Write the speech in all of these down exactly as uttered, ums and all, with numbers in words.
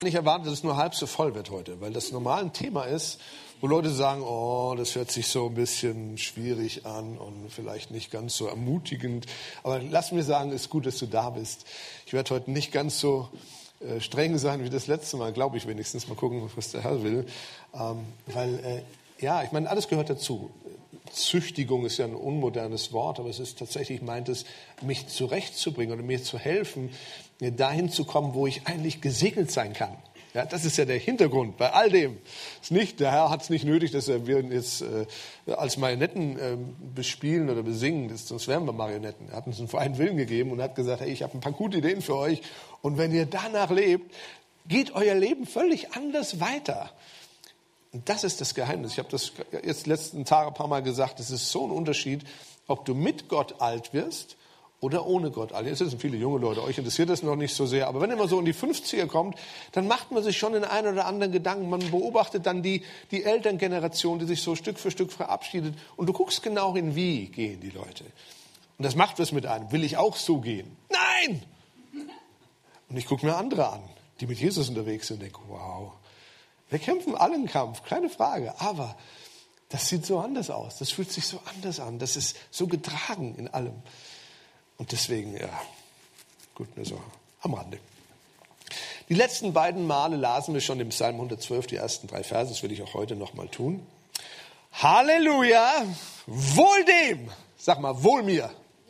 nicht erwarten, dass es nur halb so voll wird heute, weil das normal ein Thema ist, wo Leute sagen, oh, das hört sich so ein bisschen schwierig an und vielleicht nicht ganz so ermutigend. Aber lass mir sagen, es ist gut, dass du da bist. Ich werde heute nicht ganz so äh, streng sein wie das letzte Mal, glaube ich wenigstens. Mal gucken, was der Herr will. Ähm, weil, äh, ja, ich meine, alles gehört dazu. Züchtigung ist ja ein unmodernes Wort, aber es ist tatsächlich, meint es, mich zurechtzubringen oder mir zu helfen, dahin zu kommen, wo ich eigentlich gesegnet sein kann. Ja, das ist ja der Hintergrund bei all dem. Ist nicht, der Herr hat es nicht nötig, dass wir jetzt äh, als Marionetten äh, bespielen oder besingen, das, sonst wären wir Marionetten. Er hat uns einen freien Willen gegeben und hat gesagt, hey, ich habe ein paar gute Ideen für euch und wenn ihr danach lebt, geht euer Leben völlig anders weiter. Und das ist das Geheimnis. Ich habe das jetzt letzten Tage ein paar Mal gesagt, es ist so ein Unterschied, ob du mit Gott alt wirst oder ohne Gott alt. Jetzt sind viele junge Leute, euch interessiert das noch nicht so sehr. Aber wenn ihr mal so in die fünfziger kommt, dann macht man sich schon den einen oder anderen Gedanken. Man beobachtet dann die, die Elterngeneration, die sich so Stück für Stück verabschiedet. Und du guckst genau hin, wie gehen die Leute. Und das macht was mit einem. Will ich auch so gehen? Nein! Und ich gucke mir andere an, die mit Jesus unterwegs sind und denke, wow. Wir kämpfen alle einen Kampf, keine Frage. Aber das sieht so anders aus. Das fühlt sich so anders an. Das ist so getragen in allem. Und deswegen, ja, gut, nur so am Rande. Die letzten beiden Male lasen wir schon im Psalm hundertzwölf, die ersten drei Verse. Das will ich auch heute noch mal tun. Halleluja, wohl dem, sag mal, wohl mir.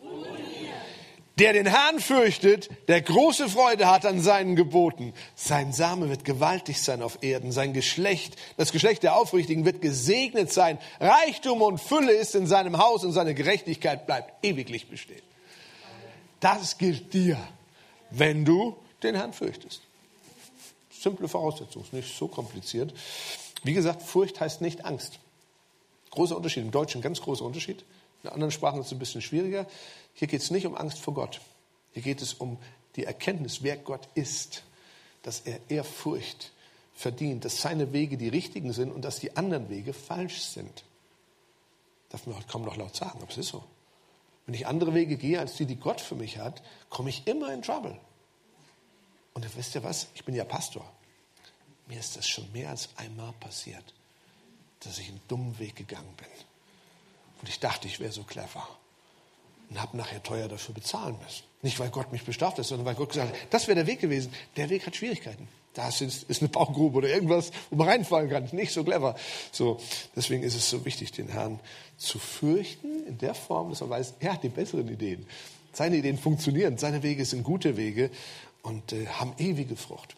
Der den Herrn fürchtet, der große Freude hat an seinen Geboten. Sein Same wird gewaltig sein auf Erden. Sein Geschlecht, das Geschlecht der Aufrichtigen wird gesegnet sein. Reichtum und Fülle ist in seinem Haus und seine Gerechtigkeit bleibt ewiglich bestehen. Das gilt dir, wenn du den Herrn fürchtest. Simple Voraussetzung, ist nicht so kompliziert. Wie gesagt, Furcht heißt nicht Angst. Großer Unterschied, im Deutschen ganz großer Unterschied. In anderen Sprachen ist es ein bisschen schwieriger. Hier geht es nicht um Angst vor Gott. Hier geht es um die Erkenntnis, wer Gott ist. Dass er Ehrfurcht verdient, dass seine Wege die richtigen sind und dass die anderen Wege falsch sind. Darf man kaum noch laut sagen, aber es ist so. Wenn ich andere Wege gehe, als die, die Gott für mich hat, komme ich immer in Trouble. Und wisst ihr was? Ich bin ja Pastor. Mir ist das schon mehr als einmal passiert, dass ich einen dummen Weg gegangen bin. Und ich dachte, ich wäre so clever. Und habe nachher teuer dafür bezahlen müssen. Nicht, weil Gott mich bestraft hat, sondern weil Gott gesagt hat, das wäre der Weg gewesen. Der Weg hat Schwierigkeiten. Da ist, ist eine Bauchgrube oder irgendwas, wo man reinfallen kann. Nicht so clever. So, deswegen ist es so wichtig, den Herrn zu fürchten, in der Form, dass man weiß, er hat die besseren Ideen. Seine Ideen funktionieren, seine Wege sind gute Wege und äh, haben ewige Frucht.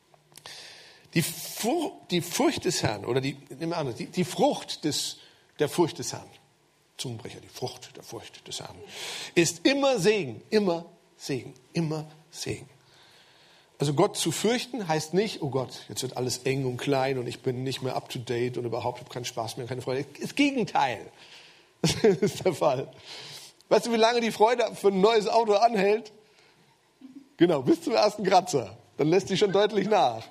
Die, Fur, die Furcht des Herrn, oder die, die, die Frucht des, der Furcht des Herrn, Zungenbrecher, die Frucht der Furcht des Herrn, ist immer Segen, immer Segen, immer Segen. Also Gott zu fürchten heißt nicht, oh Gott, jetzt wird alles eng und klein und ich bin nicht mehr up to date und überhaupt habe keinen Spaß mehr, keine Freude. Das Gegenteil das ist der Fall. Weißt du, wie lange die Freude für ein neues Auto anhält? Genau, bis zum ersten Kratzer. Dann lässt die schon deutlich nach.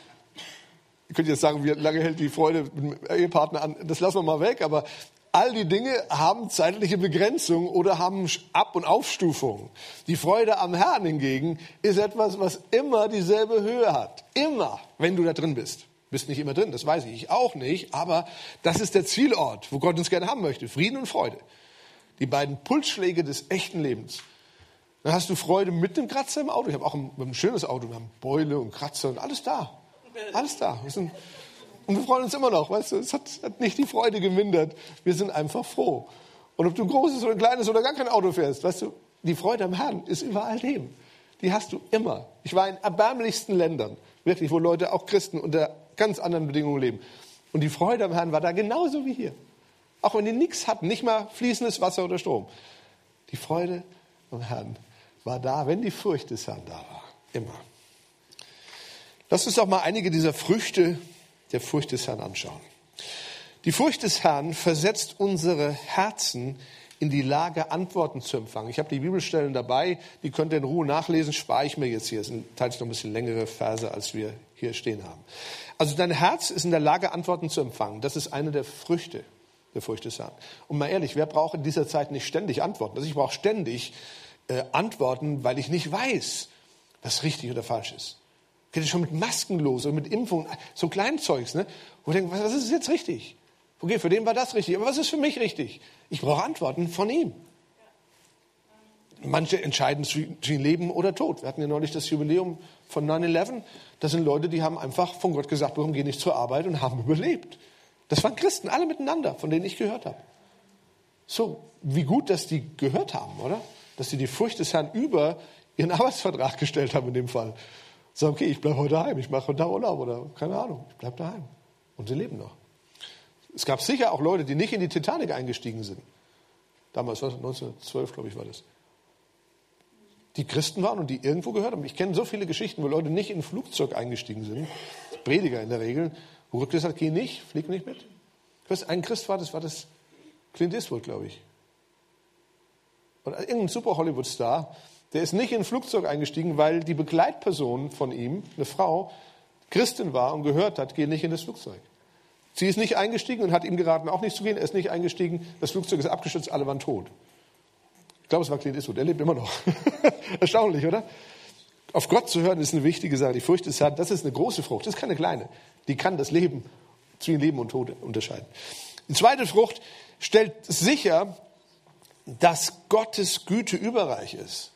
Ich könnte jetzt sagen, wie lange hält die Freude mit dem Ehepartner an? Das lassen wir mal weg, aber all die Dinge haben zeitliche Begrenzung oder haben Ab- und Aufstufung. Die Freude am Herrn hingegen ist etwas, was immer dieselbe Höhe hat. Immer, wenn du da drin bist. Du bist nicht immer drin, das weiß ich. Ich auch nicht, aber das ist der Zielort, wo Gott uns gerne haben möchte. Frieden und Freude. Die beiden Pulsschläge des echten Lebens. Dann hast du Freude mit dem Kratzer im Auto. Ich habe auch ein, ein schönes Auto. Wir haben Beule und Kratzer und alles da. Alles da. Wir sind Und wir freuen uns immer noch, weißt du, es hat, hat nicht die Freude gemindert. Wir sind einfach froh. Und ob du ein großes oder ein kleines oder gar kein Auto fährst, weißt du, die Freude am Herrn ist über all dem. Die hast du immer. Ich war in erbärmlichsten Ländern, wirklich, wo Leute, auch Christen, unter ganz anderen Bedingungen leben. Und die Freude am Herrn war da genauso wie hier. Auch wenn die nichts hatten, nicht mal fließendes Wasser oder Strom. Die Freude am Herrn war da, wenn die Furcht des Herrn da war. Immer. Lass uns doch mal einige dieser Früchte der Furcht des Herrn anschauen. Die Furcht des Herrn versetzt unsere Herzen in die Lage, Antworten zu empfangen. Ich habe die Bibelstellen dabei, die könnt ihr in Ruhe nachlesen, spare ich mir jetzt hier. Es sind teils noch ein bisschen längere Verse, als wir hier stehen haben. Also dein Herz ist in der Lage, Antworten zu empfangen. Das ist eine der Früchte der Furcht des Herrn. Und mal ehrlich, wer braucht in dieser Zeit nicht ständig Antworten? Also ich brauche ständig äh, Antworten, weil ich nicht weiß, was richtig oder falsch ist. Geht es schon mit Masken los und mit Impfungen, so Kleinzeugs, ne? Wo ich denke, was ist jetzt richtig? Okay, für den war das richtig, aber was ist für mich richtig? Ich brauche Antworten von ihm. Manche entscheiden zwischen Leben oder Tod. Wir hatten ja neulich das Jubiläum von neun elf. Das sind Leute, die haben einfach von Gott gesagt, warum gehen nicht zur Arbeit und haben überlebt. Das waren Christen, alle miteinander, von denen ich gehört habe. So, wie gut, dass die gehört haben, oder? Dass sie die Furcht des Herrn über ihren Arbeitsvertrag gestellt haben in dem Fall. Sagen, okay, ich bleibe heute daheim, ich mache heute Urlaub oder keine Ahnung, ich bleibe daheim. Und sie leben noch. Es gab sicher auch Leute, die nicht in die Titanic eingestiegen sind. Damals, was, neunzehnhundertzwölf, glaube ich, war das. Die Christen waren und die irgendwo gehört haben. Ich kenne so viele Geschichten, wo Leute nicht in ein Flugzeug eingestiegen sind. Prediger in der Regel. Wo Gott gesagt hat, geh nicht, flieg nicht mit. Ich weiß, ein Christ war das, war das Clint Eastwood, glaube ich. Oder irgendein super Hollywood-Star, der ist nicht in ein Flugzeug eingestiegen, weil die Begleitperson von ihm, eine Frau, Christin war und gehört hat, geh nicht in das Flugzeug. Sie ist nicht eingestiegen und hat ihm geraten, auch nicht zu gehen. Er ist nicht eingestiegen, das Flugzeug ist abgestürzt, alle waren tot. Ich glaube, es war Clint Eastwood, er lebt immer noch. Erstaunlich, oder? Auf Gott zu hören ist eine wichtige Sache. Die Furcht des Herrn, das ist eine große Frucht, das ist keine kleine. Die kann das Leben zwischen Leben und Tod unterscheiden. Die zweite Frucht stellt sicher, dass Gottes Güte überreich ist.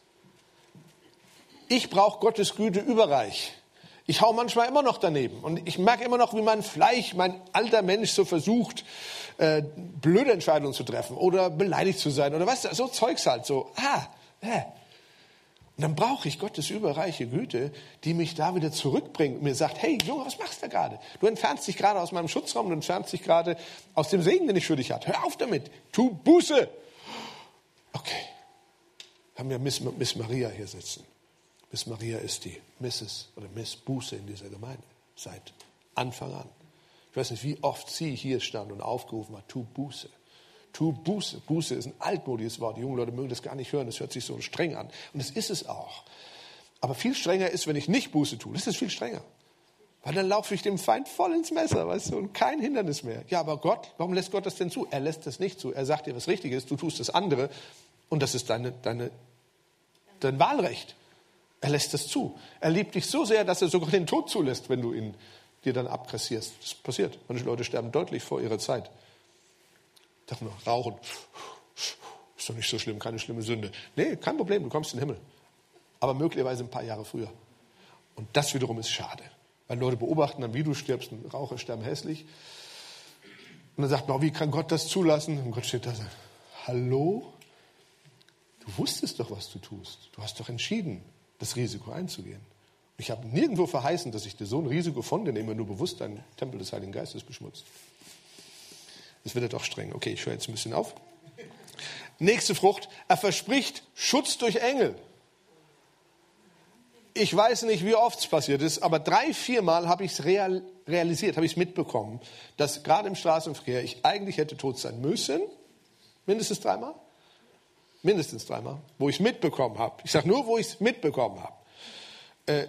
Ich brauche Gottes Güte überreich. Ich hau manchmal immer noch daneben. Und ich merke immer noch, wie mein Fleisch, mein alter Mensch so versucht, äh, blöde Entscheidungen zu treffen oder beleidigt zu sein. Oder weißt du, so Zeugs halt. So, ah, äh. Und dann brauche ich Gottes überreiche Güte, die mich da wieder zurückbringt und mir sagt, hey Junge, was machst du da gerade? Du entfernst dich gerade aus meinem Schutzraum, du entfernst dich gerade aus dem Segen, den ich für dich habe. Hör auf damit, tu Buße. Okay, wir haben ja Miss, Miss Maria hier sitzen. Miss Maria ist die Misses oder Miss Buße in dieser Gemeinde seit Anfang an. Ich weiß nicht, wie oft sie hier stand und aufgerufen hat, tu Buße. Tu Buße. Buße ist ein altmodisches Wort. Die jungen Leute mögen das gar nicht hören. Das hört sich so streng an. Und das ist es auch. Aber viel strenger ist, wenn ich nicht Buße tue. Das ist viel strenger. Weil dann laufe ich dem Feind voll ins Messer, weißt du, und kein Hindernis mehr. Ja, aber Gott, warum lässt Gott das denn zu? Er lässt das nicht zu. Er sagt dir, was richtig ist. Du tust das andere. Und das ist deine, deine, dein Wahlrecht. Er lässt das zu. Er liebt dich so sehr, dass er sogar den Tod zulässt, wenn du ihn dir dann abkassierst. Das passiert. Manche Leute sterben deutlich vor ihrer Zeit. Ich dachte nur, rauchen, ist doch nicht so schlimm, keine schlimme Sünde. Nee, kein Problem, du kommst in den Himmel. Aber möglicherweise ein paar Jahre früher. Und das wiederum ist schade. Weil Leute beobachten dann, wie du stirbst, und Raucher sterben hässlich. Und dann sagt man, wie kann Gott das zulassen? Und Gott steht da und sagt, hallo? Du wusstest doch, was du tust. Du hast doch entschieden, das Risiko einzugehen. Ich habe nirgendwo verheißen, dass ich dir so ein Risiko von dir nehme, wenn du bewusst deinen Tempel des Heiligen Geistes beschmutzt. Das wird ja doch streng. Okay, ich höre jetzt ein bisschen auf. Nächste Frucht. Er verspricht Schutz durch Engel. Ich weiß nicht, wie oft es passiert ist, aber drei, viermal habe ich es real, realisiert, habe ich es mitbekommen, dass gerade im Straßenverkehr ich eigentlich hätte tot sein müssen. Mindestens dreimal. Mindestens dreimal. Wo ich es mitbekommen habe. Ich sage nur, wo ich es mitbekommen habe. Äh,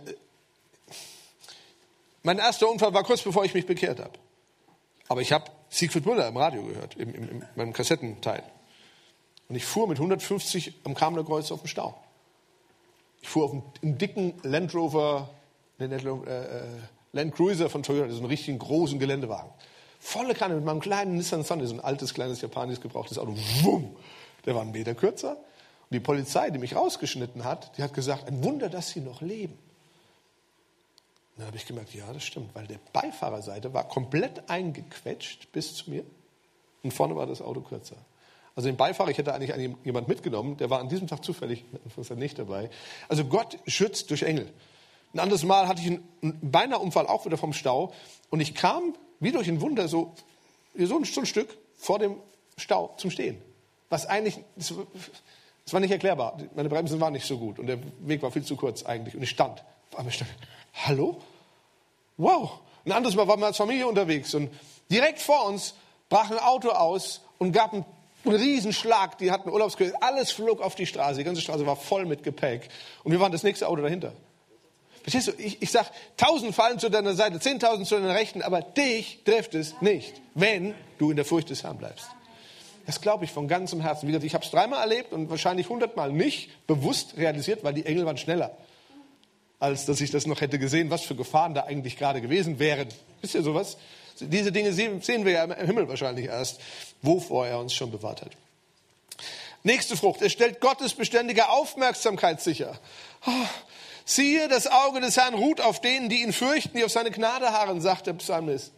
mein erster Unfall war kurz bevor ich mich bekehrt habe. Aber ich habe Siegfried Müller im Radio gehört, im, im, in meinem Kassettenteil. Und ich fuhr mit hundertfünfzig am Kamener Kreuz auf dem Stau. Ich fuhr auf einem, einem dicken Land Rover, äh, äh, Land Cruiser von Toyota, so einen richtigen großen Geländewagen. Volle Kanne mit meinem kleinen Nissan Sunny, so ein altes, kleines, japanisches, gebrauchtes Auto. Wumm! Der war einen Meter kürzer. Und die Polizei, die mich rausgeschnitten hat, die hat gesagt, ein Wunder, dass Sie noch leben. Dann habe ich gemerkt, ja, das stimmt, weil der Beifahrerseite war komplett eingequetscht bis zu mir und vorne war das Auto kürzer. Also den Beifahrer, ich hätte eigentlich jemand mitgenommen, der war an diesem Tag zufällig nicht dabei. Also Gott schützt durch Engel. Ein anderes Mal hatte ich einen, einen beinahe Unfall auch wieder vom Stau und ich kam wie durch ein Wunder so, so ein Stück vor dem Stau zum Stehen. Was eigentlich, das war nicht erklärbar. Meine Bremsen waren nicht so gut und der Weg war viel zu kurz eigentlich und ich stand. Aber ich stand, hallo? Wow. Ein anderes Mal waren wir als Familie unterwegs und direkt vor uns brach ein Auto aus und gab einen, einen Riesenschlag. Die hatten Urlaubsküche, alles flog auf die Straße. Die ganze Straße war voll mit Gepäck und wir waren das nächste Auto dahinter. Verstehst du? Ich, ich sag, tausend fallen zu deiner Seite, zehntausend zu deiner Rechten, aber dich trifft es nicht, wenn du in der Furcht des Herrn bleibst. Das glaube ich von ganzem Herzen. Wie gesagt, ich habe es dreimal erlebt und wahrscheinlich hundertmal nicht bewusst realisiert, weil die Engel waren schneller. als dass ich das noch hätte gesehen, was für Gefahren da eigentlich gerade gewesen wären. Wisst ihr sowas? Diese Dinge sehen wir ja im Himmel wahrscheinlich erst, wovor er uns schon bewahrt hat. Nächste Frucht. Es stellt Gottes beständige Aufmerksamkeit sicher. Oh, siehe, das Auge des Herrn ruht auf denen, die ihn fürchten, die auf seine Gnade harren, sagt der Psalmist.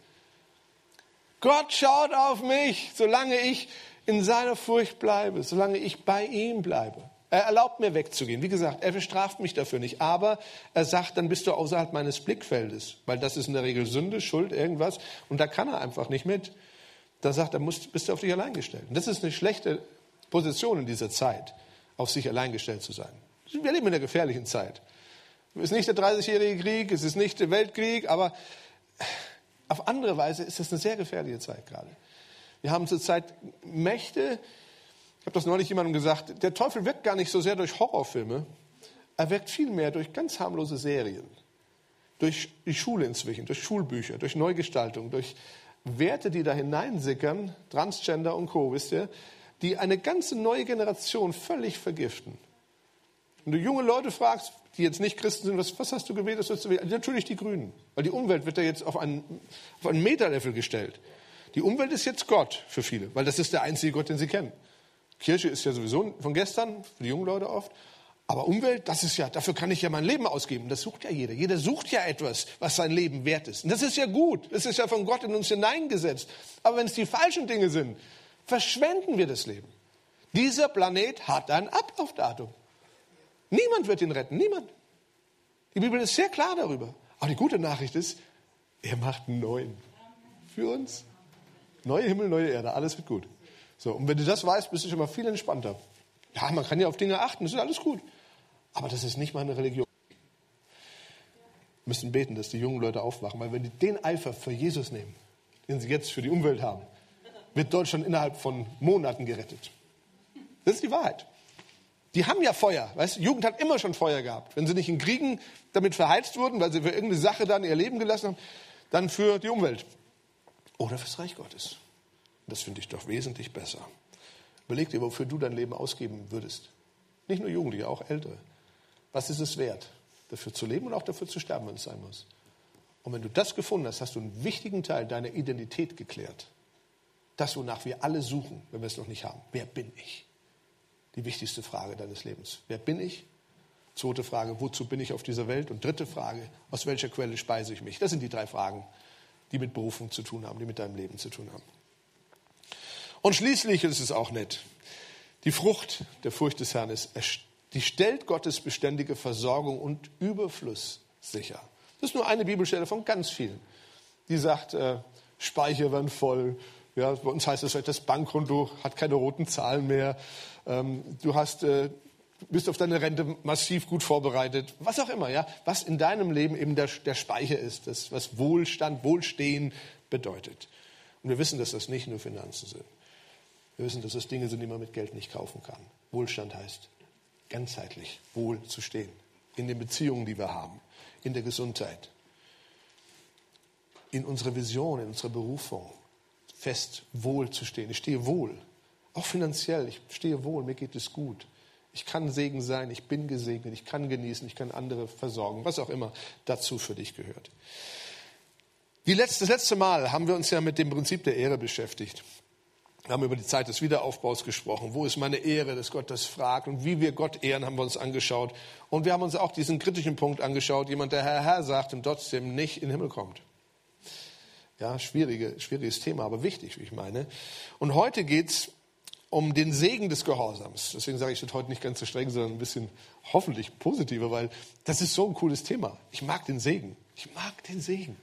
Gott schaut auf mich, solange ich in seiner Furcht bleibe, solange ich bei ihm bleibe. Er erlaubt mir wegzugehen. Wie gesagt, er bestraft mich dafür nicht. Aber er sagt, dann bist du außerhalb meines Blickfeldes. Weil das ist in der Regel Sünde, Schuld, irgendwas. Und da kann er einfach nicht mit. Da sagt er, musst, bist du auf dich allein gestellt. Und das ist eine schlechte Position in dieser Zeit, auf sich allein gestellt zu sein. Wir leben in einer gefährlichen Zeit. Es ist nicht der dreißigjährige Krieg, es ist nicht der Weltkrieg, aber auf andere Weise ist das eine sehr gefährliche Zeit gerade. Wir haben zurzeit Mächte, ich habe das neulich jemandem gesagt, der Teufel wirkt gar nicht so sehr durch Horrorfilme, er wirkt vielmehr durch ganz harmlose Serien, durch die Schule inzwischen, durch Schulbücher, durch Neugestaltung, durch Werte, die da hineinsickern, Transgender und Co., wisst ihr, die eine ganze neue Generation völlig vergiften. Wenn du junge Leute fragst, die jetzt nicht Christen sind, was, was hast du gewählt? Was hast du gewählt? Natürlich die Grünen. Weil die Umwelt wird ja jetzt auf einen, auf einen Meta-Level gestellt. Die Umwelt ist jetzt Gott für viele, weil das ist der einzige Gott, den sie kennen. Kirche ist ja sowieso von gestern, für die jungen Leute oft. Aber Umwelt, das ist ja, dafür kann ich ja mein Leben ausgeben. Das sucht ja jeder. Jeder sucht ja etwas, was sein Leben wert ist. Und das ist ja gut. Das ist ja von Gott in uns hineingesetzt. Aber wenn es die falschen Dinge sind, verschwenden wir das Leben. Dieser Planet hat ein Ablaufdatum. Niemand wird ihn retten, niemand. Die Bibel ist sehr klar darüber. Aber die gute Nachricht ist, er macht einen neuen für uns. Neue Himmel, neue Erde, alles wird gut. So, und wenn du das weißt, bist du schon mal viel entspannter. Ja, man kann ja auf Dinge achten, das ist alles gut. Aber das ist nicht meine Religion. Wir müssen beten, dass die jungen Leute aufwachen, weil wenn die den Eifer für Jesus nehmen, den sie jetzt für die Umwelt haben, wird Deutschland innerhalb von Monaten gerettet. Das ist die Wahrheit. Die haben ja Feuer, weißt du? Jugend hat immer schon Feuer gehabt. Wenn sie nicht in Kriegen damit verheizt wurden, weil sie für irgendeine Sache dann ihr Leben gelassen haben, dann für die Umwelt. Oder fürs Reich Gottes. Und das finde ich doch wesentlich besser. Überleg dir, wofür du dein Leben ausgeben würdest. Nicht nur Jugendliche, auch Ältere. Was ist es wert, dafür zu leben und auch dafür zu sterben, wenn es sein muss? Und wenn du das gefunden hast, hast du einen wichtigen Teil deiner Identität geklärt. Das, wonach wir alle suchen, wenn wir es noch nicht haben. Wer bin ich? Die wichtigste Frage deines Lebens. Wer bin ich? Zweite Frage, wozu bin ich auf dieser Welt? Und dritte Frage, aus welcher Quelle speise ich mich? Das sind die drei Fragen, die mit Berufung zu tun haben, die mit deinem Leben zu tun haben. Und schließlich ist es auch nett. Die Frucht der Furcht des Herrn ist, die stellt Gottes beständige Versorgung und Überfluss sicher. Das ist nur eine Bibelstelle von ganz vielen. Die sagt, äh, Speicher werden voll. Ja, bei uns heißt es vielleicht, das Bankkonto hat keine roten Zahlen mehr. Ähm, du hast, äh, bist auf deine Rente massiv gut vorbereitet. Was auch immer, ja, was in deinem Leben eben der, der Speicher ist, das, was Wohlstand, Wohlstehen bedeutet. Und wir wissen, dass das nicht nur Finanzen sind. Wir wissen, dass das Dinge sind, die man mit Geld nicht kaufen kann. Wohlstand heißt, ganzheitlich wohl zu stehen. In den Beziehungen, die wir haben. In der Gesundheit. In unserer Vision, in unserer Berufung. Fest wohl zu stehen. Ich stehe wohl. Auch finanziell. Ich stehe wohl. Mir geht es gut. Ich kann Segen sein. Ich bin gesegnet. Ich kann genießen. Ich kann andere versorgen. Was auch immer dazu für dich gehört. Die letzte, das letzte Mal haben wir uns ja mit dem Prinzip der Ehre beschäftigt. Wir haben über die Zeit des Wiederaufbaus gesprochen. Wo ist meine Ehre, dass Gott das fragt? Und wie wir Gott ehren, haben wir uns angeschaut. Und wir haben uns auch diesen kritischen Punkt angeschaut. Jemand, der Herr, Herr sagt und trotzdem nicht in den Himmel kommt. Ja, schwierige, schwieriges Thema, aber wichtig, wie ich meine. Und heute geht's um den Segen des Gehorsams. Deswegen sage ich, ich bin heute nicht ganz so streng, sondern ein bisschen hoffentlich positiver, weil das ist so ein cooles Thema. Ich mag den Segen. Ich mag den Segen.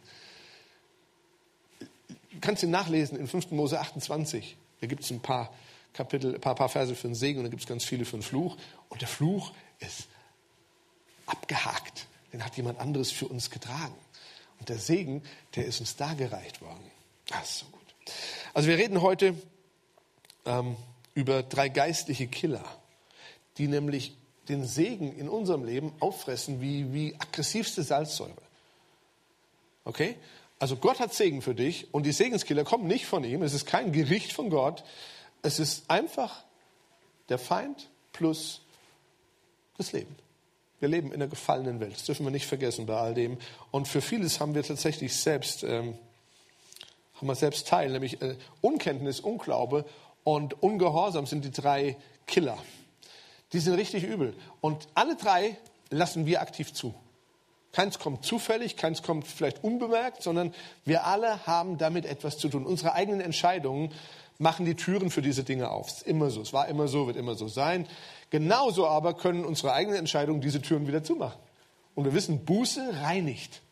Du kannst ihn nachlesen in fünften Mose achtundzwanzig. Da gibt es ein paar Kapitel, ein paar, paar Verse für den Segen und da gibt es ganz viele für den Fluch. Und der Fluch ist abgehakt. Den hat jemand anderes für uns getragen. Und der Segen, der ist uns dargereicht worden. Das ist so gut. Also wir reden heute ähm, über drei geistliche Killer, die nämlich den Segen in unserem Leben auffressen wie, wie aggressivste Salzsäure. Okay? Also Gott hat Segen für dich und die Segenskiller kommen nicht von ihm. Es ist kein Gericht von Gott. Es ist einfach der Feind plus das Leben. Wir leben in einer gefallenen Welt. Das dürfen wir nicht vergessen bei all dem. Und für vieles haben wir tatsächlich selbst, ähm, haben wir selbst Teil. Nämlich äh, Unkenntnis, Unglaube und Ungehorsam sind die drei Killer. Die sind richtig übel. Und alle drei lassen wir aktiv zu. Keins kommt zufällig, keins kommt vielleicht unbemerkt, sondern wir alle haben damit etwas zu tun. Unsere eigenen Entscheidungen machen die Türen für diese Dinge auf. Es ist immer so, es war immer so, wird immer so sein. Genauso aber können unsere eigenen Entscheidungen diese Türen wieder zumachen. Und wir wissen, Buße reinigt.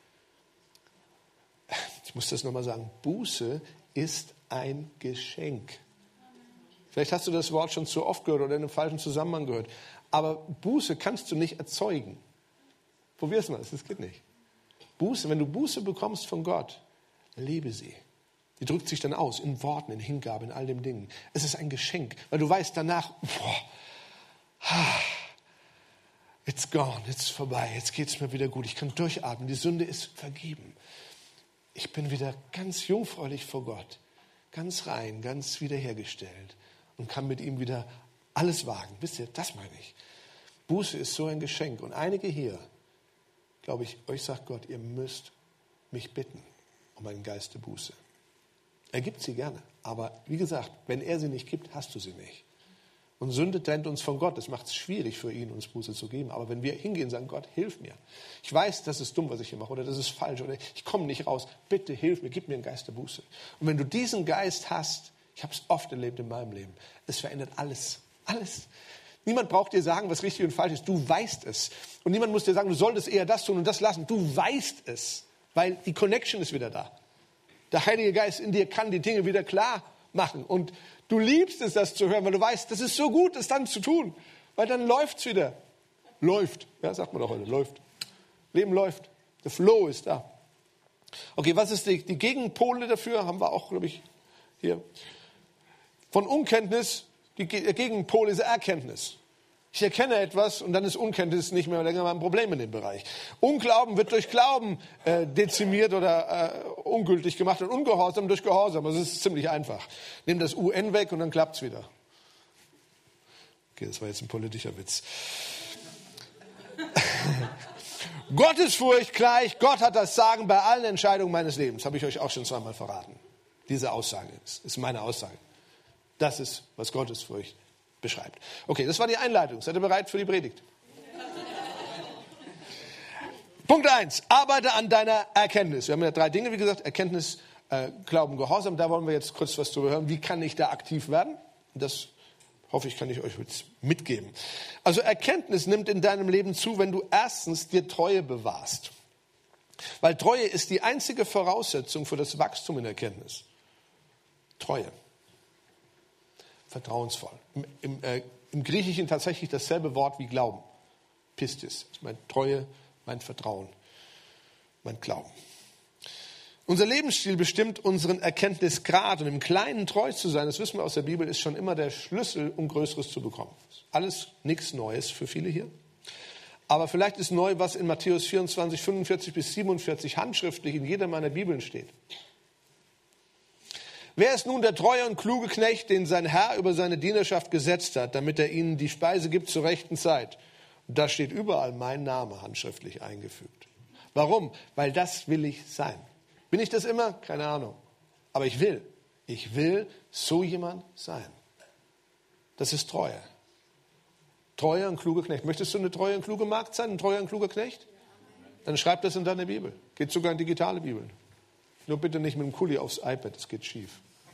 Ich muss das nochmal sagen, Buße ist ein Geschenk. Vielleicht hast du das Wort schon zu oft gehört oder in einem falschen Zusammenhang gehört. Aber Buße kannst du nicht erzeugen. Probier's mal, das geht nicht. Buße, wenn du Buße bekommst von Gott, lebe sie. Die drückt sich dann aus in Worten, in Hingabe, in all den Dingen. Es ist ein Geschenk, weil du weißt danach, boah, it's gone, it's vorbei, jetzt geht's mir wieder gut. Ich kann durchatmen, die Sünde ist vergeben. Ich bin wieder ganz jungfräulich vor Gott, ganz rein, ganz wiederhergestellt und kann mit ihm wieder alles wagen. Wisst ihr, das meine ich. Buße ist so ein Geschenk. Und einige hier, glaube ich, euch sagt Gott, ihr müsst mich bitten um einen Geist der Buße. Er gibt sie gerne. Aber wie gesagt, wenn er sie nicht gibt, hast du sie nicht. Und Sünde trennt uns von Gott. Das macht es schwierig für ihn, uns Buße zu geben. Aber wenn wir hingehen und sagen, Gott, hilf mir. Ich weiß, das ist dumm, was ich hier mache. Oder das ist falsch. Oder ich komme nicht raus. Bitte hilf mir. Gib mir einen Geist der Buße. Und wenn du diesen Geist hast, ich habe es oft erlebt in meinem Leben, es verändert alles. Alles. Niemand braucht dir sagen, was richtig und falsch ist. Du weißt es. Und niemand muss dir sagen, du solltest eher das tun und das lassen. Du weißt es. Weil die Connection ist wieder da. Der Heilige Geist in dir kann die Dinge wieder klar machen. Und du liebst es, das zu hören, weil du weißt, das ist so gut, es dann zu tun. Weil dann läuft es wieder. Läuft. Ja, sagt man doch heute. Läuft. Leben läuft. Der Flow ist da. Okay, was ist die, die Gegenpole dafür? Haben wir auch, glaube ich, hier. Von Unkenntnis, die, der Gegenpol ist Erkenntnis. Ich erkenne etwas und dann ist Unkenntnis nicht mehr länger ein Problem in dem Bereich. Unglauben wird durch Glauben äh, dezimiert oder äh, ungültig gemacht und Ungehorsam durch Gehorsam. Das ist ziemlich einfach. Nimm das U N weg und dann klappt's wieder. Okay, das war jetzt ein politischer Witz. Gottesfurcht gleich, Gott hat das Sagen bei allen Entscheidungen meines Lebens. Habe ich euch auch schon zweimal verraten. Diese Aussage ist, ist meine Aussage. Das ist, was Gottesfurcht beschreibt. Okay, das war die Einleitung. Seid ihr bereit für die Predigt? Punkt eins. Arbeite an deiner Erkenntnis. Wir haben ja drei Dinge, wie gesagt. Erkenntnis, äh, Glauben, Gehorsam. Da wollen wir jetzt kurz was drüber hören. Wie kann ich da aktiv werden? Das hoffe ich, kann ich euch jetzt mitgeben. Also Erkenntnis nimmt in deinem Leben zu, wenn du erstens dir Treue bewahrst. Weil Treue ist die einzige Voraussetzung für das Wachstum in Erkenntnis. Treue. Vertrauensvoll. Im, im, äh, im Griechischen tatsächlich dasselbe Wort wie Glauben. Pistis. Das ist mein Treue, mein Vertrauen, mein Glauben. Unser Lebensstil bestimmt unseren Erkenntnisgrad. Und im Kleinen treu zu sein, das wissen wir aus der Bibel, ist schon immer der Schlüssel, um Größeres zu bekommen. Alles nichts Neues für viele hier. Aber vielleicht ist neu, was in Matthäus vierundzwanzig, fünfundvierzig bis siebenundvierzig handschriftlich in jeder meiner Bibeln steht. Wer ist nun der treue und kluge Knecht, den sein Herr über seine Dienerschaft gesetzt hat, damit er ihnen die Speise gibt zur rechten Zeit? Und da steht überall mein Name handschriftlich eingefügt. Warum? Weil das will ich sein. Bin ich das immer? Keine Ahnung. Aber ich will. Ich will so jemand sein. Das ist Treue. Treuer und kluger Knecht. Möchtest du eine treue und kluge Magd sein? Ein treuer und kluger Knecht? Dann schreib das in deine Bibel. Geht sogar in digitale Bibeln. Nur bitte nicht mit dem Kuli aufs iPad, das geht schief.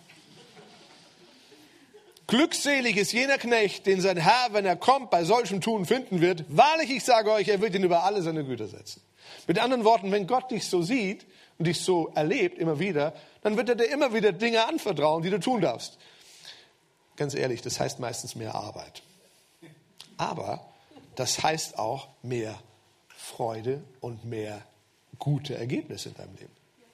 Glückselig ist jener Knecht, den sein Herr, wenn er kommt, bei solchem Tun finden wird. Wahrlich, ich sage euch, er wird ihn über alle seine Güter setzen. Mit anderen Worten, wenn Gott dich so sieht und dich so erlebt, immer wieder, dann wird er dir immer wieder Dinge anvertrauen, die du tun darfst. Ganz ehrlich, das heißt meistens mehr Arbeit. Aber das heißt auch mehr Freude und mehr gute Ergebnisse in deinem Leben.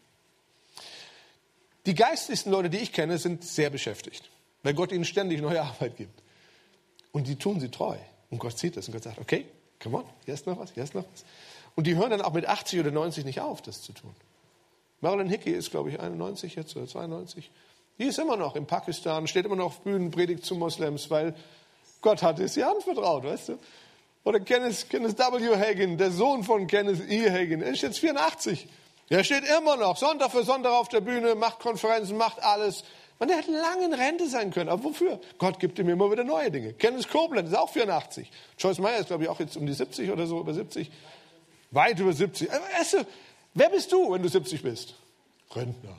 Die geistlichsten Leute, die ich kenne, sind sehr beschäftigt, weil Gott ihnen ständig neue Arbeit gibt. Und die tun sie treu. Und Gott sieht das und Gott sagt, okay, come on, hier ist noch was, hier ist noch was. Und die hören dann auch mit achtzig oder neunzig nicht auf, das zu tun. Marilyn Hickey ist, glaube ich, einundneunzig jetzt oder zweiundneunzig. Die ist immer noch in Pakistan, steht immer noch auf Bühnen, predigt zu Moslems, weil Gott hat es ihr anvertraut, weißt du. Oder Kenneth, Kenneth W. Hagin, der Sohn von Kenneth E. Hagin, er ist jetzt vierundachtzig. Er steht immer noch Sonntag für Sonntag auf der Bühne, macht Konferenzen, macht alles. Man, der hätte lange in Rente sein können. Aber wofür? Gott gibt ihm immer wieder neue Dinge. Kenneth Copeland ist auch vierundachtzig. Joyce Meyer ist, glaube ich, auch jetzt um die siebzig oder so, über siebzig. Weit über siebzig. Aber weißt du, wer bist du, wenn du siebzig bist? Rentner.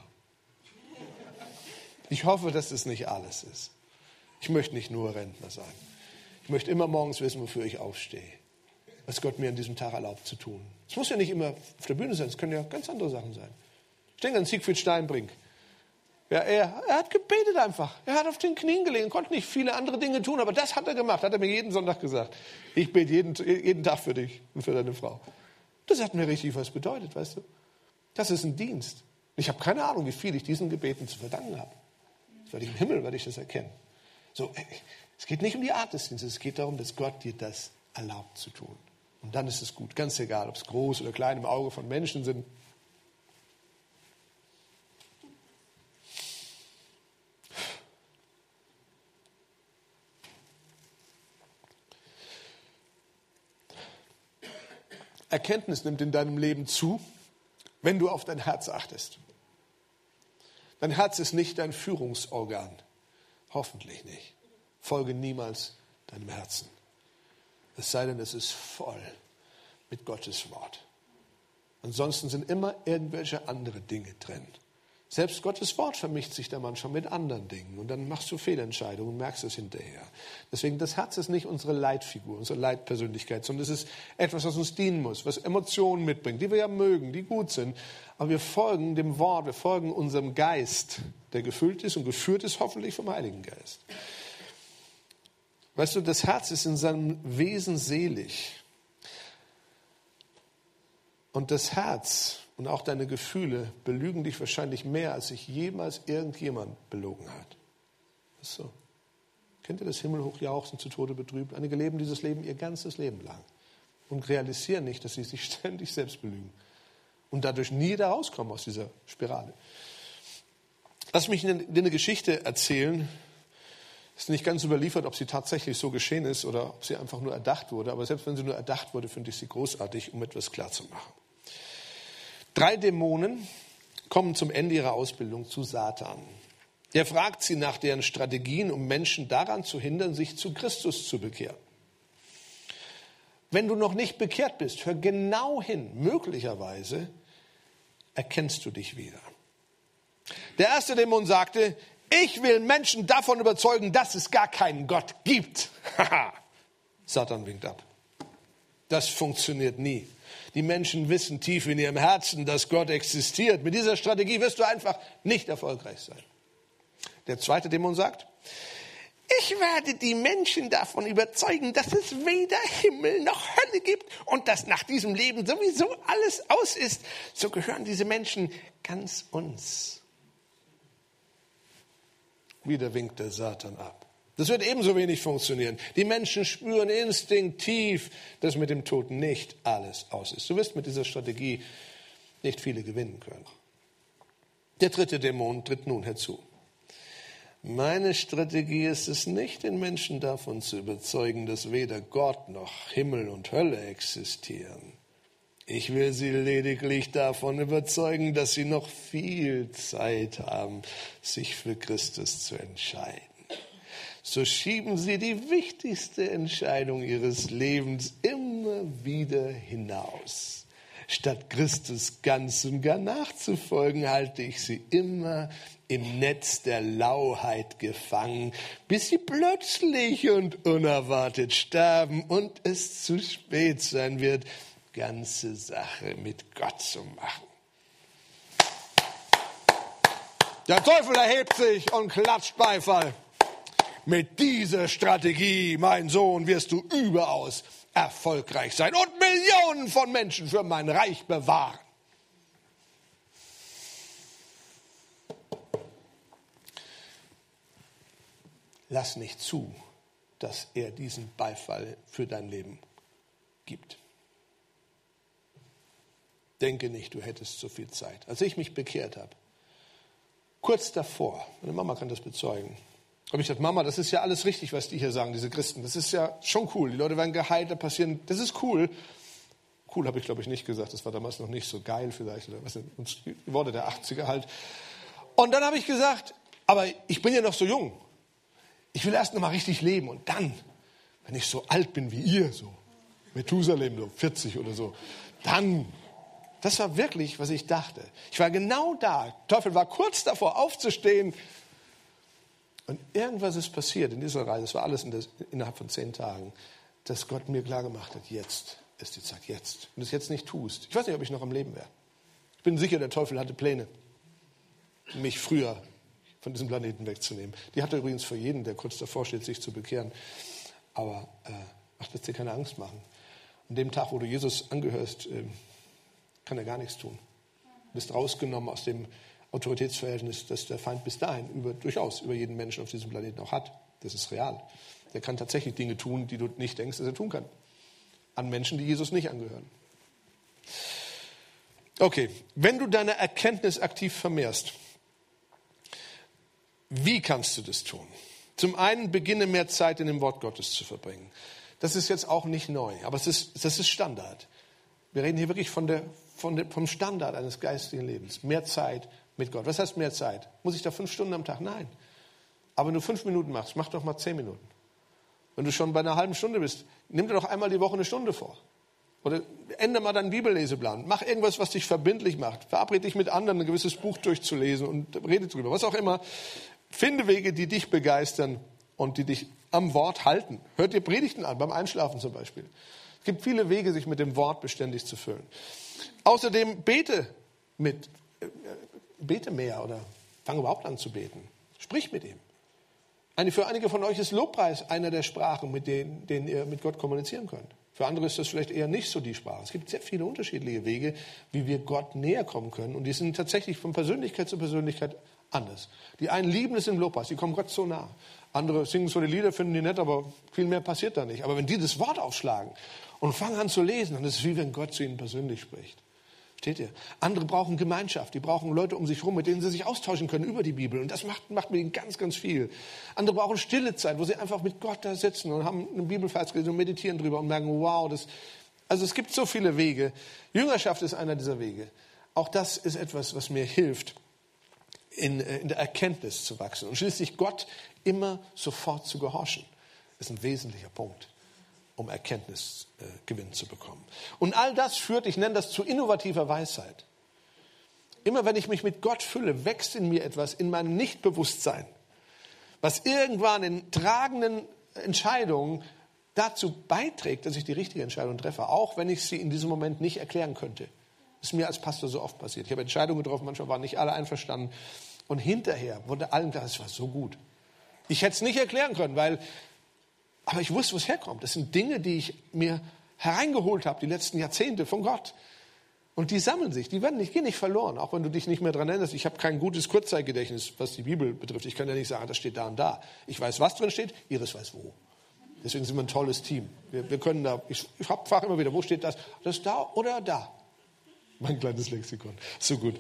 Ich hoffe, dass das nicht alles ist. Ich möchte nicht nur Rentner sein. Ich möchte immer morgens wissen, wofür ich aufstehe. Was Gott mir an diesem Tag erlaubt zu tun. Es muss ja nicht immer auf der Bühne sein, es können ja ganz andere Sachen sein. Ich denke an Siegfried Steinbrink. Ja, er, er hat gebetet einfach. Er hat auf den Knien gelegen, konnte nicht viele andere Dinge tun, aber das hat er gemacht, hat er mir jeden Sonntag gesagt. Ich bete jeden, jeden Tag für dich und für deine Frau. Das hat mir richtig was bedeutet, weißt du. Das ist ein Dienst. Ich habe keine Ahnung, wie viel ich diesen Gebeten zu verdanken habe. Das werde ich im Himmel, werde ich das erkennen. So, es geht nicht um die Art des Dienstes, es geht darum, dass Gott dir das erlaubt zu tun. Und dann ist es gut, ganz egal, ob es groß oder klein im Auge von Menschen sind. Erkenntnis nimmt in deinem Leben zu, wenn du auf dein Herz achtest. Dein Herz ist nicht dein Führungsorgan. Hoffentlich nicht. Folge niemals deinem Herzen. Es sei denn, es ist voll mit Gottes Wort. Ansonsten sind immer irgendwelche andere Dinge drin. Selbst Gottes Wort vermischt sich da manchmal mit anderen Dingen. Und dann machst du Fehlentscheidungen und merkst es hinterher. Deswegen, das Herz ist nicht unsere Leitfigur, unsere Leitpersönlichkeit, sondern es ist etwas, was uns dienen muss, was Emotionen mitbringt, die wir ja mögen, die gut sind. Aber wir folgen dem Wort, wir folgen unserem Geist, der gefüllt ist und geführt ist hoffentlich vom Heiligen Geist. Weißt du, das Herz ist in seinem Wesen selig. Und das Herz und auch deine Gefühle belügen dich wahrscheinlich mehr, als sich jemals irgendjemand belogen hat. Das ist so. Kennt ihr das himmelhoch jauchzen, zu Tode betrübt? Einige leben dieses Leben ihr ganzes Leben lang und realisieren nicht, dass sie sich ständig selbst belügen und dadurch nie da rauskommen aus dieser Spirale. Lass mich dir eine Geschichte erzählen. Ist nicht ganz überliefert, ob sie tatsächlich so geschehen ist oder ob sie einfach nur erdacht wurde. Aber selbst wenn sie nur erdacht wurde, finde ich sie großartig, um etwas klarzumachen. Drei Dämonen kommen zum Ende ihrer Ausbildung zu Satan. Er fragt sie nach deren Strategien, um Menschen daran zu hindern, sich zu Christus zu bekehren. Wenn du noch nicht bekehrt bist, hör genau hin. Möglicherweise erkennst du dich wieder. Der erste Dämon sagte, ich will Menschen davon überzeugen, dass es gar keinen Gott gibt. Satan winkt ab. Das funktioniert nie. Die Menschen wissen tief in ihrem Herzen, dass Gott existiert. Mit dieser Strategie wirst du einfach nicht erfolgreich sein. Der zweite Dämon sagt, ich werde die Menschen davon überzeugen, dass es weder Himmel noch Hölle gibt und dass nach diesem Leben sowieso alles aus ist. So gehören diese Menschen ganz uns. Wieder winkt der Satan ab. Das wird ebenso wenig funktionieren. Die Menschen spüren instinktiv, dass mit dem Tod nicht alles aus ist. Du wirst mit dieser Strategie nicht viele gewinnen können. Der dritte Dämon tritt nun herzu. Meine Strategie ist es nicht, den Menschen davon zu überzeugen, dass weder Gott noch Himmel und Hölle existieren. Ich will sie lediglich davon überzeugen, dass sie noch viel Zeit haben, sich für Christus zu entscheiden. So schieben sie die wichtigste Entscheidung ihres Lebens immer wieder hinaus. Statt Christus ganz und gar nachzufolgen, halte ich sie immer im Netz der Lauheit gefangen, bis sie plötzlich und unerwartet sterben und es zu spät sein wird, ganze Sache mit Gott zu machen. Der Teufel erhebt sich und klatscht Beifall. Mit dieser Strategie, mein Sohn, wirst du überaus erfolgreich sein und Millionen von Menschen für mein Reich bewahren. Lass nicht zu, dass er diesen Beifall für dein Leben gibt. Denke nicht, du hättest so viel Zeit. Als ich mich bekehrt habe, kurz davor, meine Mama kann das bezeugen, habe ich gedacht, Mama, das ist ja alles richtig, was die hier sagen, diese Christen. Das ist ja schon cool. Die Leute werden geheilt, da passieren, das ist cool. Cool habe ich, glaube ich, nicht gesagt. Das war damals noch nicht so geil vielleicht. Oder was sind die Worte der achtziger halt. Und dann habe ich gesagt, aber ich bin ja noch so jung. Ich will erst noch mal richtig leben. Und dann, wenn ich so alt bin wie ihr, so Methusalem, so vierzig oder so, dann, das war wirklich, was ich dachte. Ich war genau da. Der Teufel war kurz davor aufzustehen. Und irgendwas ist passiert in dieser Reise. Das war alles in der, innerhalb von zehn Tagen, dass Gott mir klar gemacht hat, jetzt ist die Zeit, jetzt. Wenn du es jetzt nicht tust. Ich weiß nicht, ob ich noch am Leben wäre. Ich bin sicher, der Teufel hatte Pläne, mich früher von diesem Planeten wegzunehmen. Die hat er übrigens für jeden, der kurz davor steht, sich zu bekehren. Aber äh, mach dir keine Angst machen. An dem Tag, wo du Jesus angehörst, äh, kann er gar nichts tun. Du bist rausgenommen aus dem Autoritätsverhältnis, das der Feind bis dahin über, durchaus über jeden Menschen auf diesem Planeten auch hat. Das ist real. Der kann tatsächlich Dinge tun, die du nicht denkst, dass er tun kann. An Menschen, die Jesus nicht angehören. Okay, wenn du deine Erkenntnis aktiv vermehrst, wie kannst du das tun? Zum einen, beginne mehr Zeit in dem Wort Gottes zu verbringen. Das ist jetzt auch nicht neu, aber es ist, das ist Standard. Wir reden hier wirklich von der, von der, vom Standard eines geistigen Lebens. Mehr Zeit mit Gott. Was heißt mehr Zeit? Muss ich da fünf Stunden am Tag? Nein. Aber wenn du fünf Minuten machst, mach doch mal zehn Minuten. Wenn du schon bei einer halben Stunde bist, nimm dir doch einmal die Woche eine Stunde vor. Oder ändere mal deinen Bibelleseplan. Mach irgendwas, was dich verbindlich macht. Verabrede dich mit anderen, ein gewisses Buch durchzulesen und rede drüber. Was auch immer. Finde Wege, die dich begeistern und die dich am Wort halten. Hört dir Predigten an, beim Einschlafen zum Beispiel. Es gibt viele Wege, sich mit dem Wort beständig zu füllen. Außerdem bete mit, äh, bete mehr oder fang überhaupt an zu beten. Sprich mit ihm. Eine, für einige von euch ist Lobpreis einer der Sprachen, mit denen, denen ihr mit Gott kommunizieren könnt. Für andere ist das vielleicht eher nicht so die Sprache. Es gibt sehr viele unterschiedliche Wege, wie wir Gott näher kommen können. Und die sind tatsächlich von Persönlichkeit zu Persönlichkeit anders. Die einen lieben es im Lobpreis, die kommen Gott so nah. Andere singen so die Lieder, finden die nett, aber viel mehr passiert da nicht. Aber wenn die das Wort aufschlagen und fangen an zu lesen, dann ist es wie wenn Gott zu ihnen persönlich spricht. Versteht ihr? Andere brauchen Gemeinschaft, die brauchen Leute um sich herum, mit denen sie sich austauschen können über die Bibel. Und das macht, macht mit ihnen ganz, ganz viel. Andere brauchen stille Zeit, wo sie einfach mit Gott da sitzen und haben einen Bibelvers gelesen und meditieren drüber und merken, wow, das... Also es gibt so viele Wege. Jüngerschaft ist einer dieser Wege. Auch das ist etwas, was mir hilft, in, in der Erkenntnis zu wachsen. Und schließlich Gott immer sofort zu gehorchen. Das ist ein wesentlicher Punkt, um Erkenntnis äh, gewinnen zu bekommen. Und all das führt, ich nenne das zu innovativer Weisheit. Immer wenn ich mich mit Gott fülle, wächst in mir etwas, in meinem Nichtbewusstsein, was irgendwann in tragenden Entscheidungen dazu beiträgt, dass ich die richtige Entscheidung treffe, auch wenn ich sie in diesem Moment nicht erklären könnte. Das ist mir als Pastor so oft passiert. Ich habe Entscheidungen getroffen, manchmal waren nicht alle einverstanden. Und hinterher wurde allen klar, es war so gut. Ich hätte es nicht erklären können, weil, aber ich wusste, wo es herkommt. Das sind Dinge, die ich mir hereingeholt habe, die letzten Jahrzehnte von Gott. Und die sammeln sich, die werden nicht, gehen nicht verloren, auch wenn du dich nicht mehr daran erinnerst. Ich habe kein gutes Kurzzeitgedächtnis, was die Bibel betrifft. Ich kann ja nicht sagen, das steht da und da. Ich weiß, was drin steht, Iris weiß wo. Deswegen sind wir ein tolles Team. Wir, wir können da, ich, ich frage immer wieder, wo steht das? Das ist da oder da. Mein kleines Lexikon. So gut.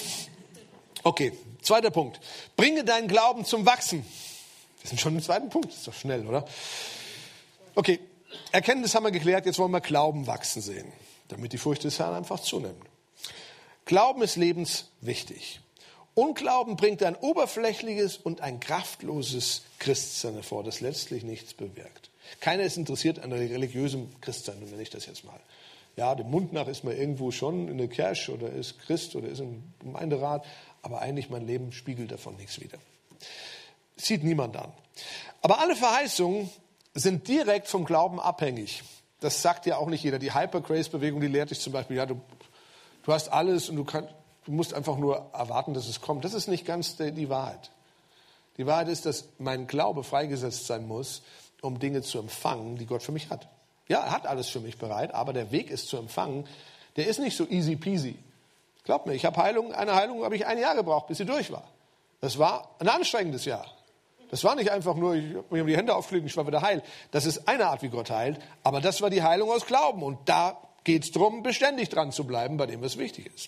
Okay, zweiter Punkt. Bringe deinen Glauben zum Wachsen. Wir sind schon im zweiten Punkt. Das ist doch schnell, oder? Okay, Erkenntnis haben wir geklärt. Jetzt wollen wir Glauben wachsen sehen, damit die Furcht des Herrn einfach zunimmt. Glauben ist lebenswichtig. Unglauben bringt ein oberflächliches und ein kraftloses Christsein hervor, das letztlich nichts bewirkt. Keiner ist interessiert an religiösem Christsein, nenne ich das jetzt mal. Ja, dem Mund nach ist man irgendwo schon in der Kirche oder ist Christ oder ist im Gemeinderat, aber eigentlich mein Leben spiegelt davon nichts wider. Sieht niemand an. Aber alle Verheißungen sind direkt vom Glauben abhängig. Das sagt ja auch nicht jeder. Die Hyper-Grace-Bewegung, die lehrt dich zum Beispiel, ja, du, du hast alles und du, kann, du musst einfach nur erwarten, dass es kommt. Das ist nicht ganz die, die Wahrheit. Die Wahrheit ist, dass mein Glaube freigesetzt sein muss, um Dinge zu empfangen, die Gott für mich hat. Ja, er hat alles für mich bereit, aber der Weg ist zu empfangen, der ist nicht so easy peasy. Glaubt mir, ich habe Heilung, eine Heilung habe ich ein Jahr gebraucht, bis sie durch war. Das war ein anstrengendes Jahr. Das war nicht einfach nur, ich habe die Hände aufgelegt und ich war wieder heil. Das ist eine Art, wie Gott heilt, aber das war die Heilung aus Glauben. Und da geht es darum, beständig dran zu bleiben, bei dem, was wichtig ist.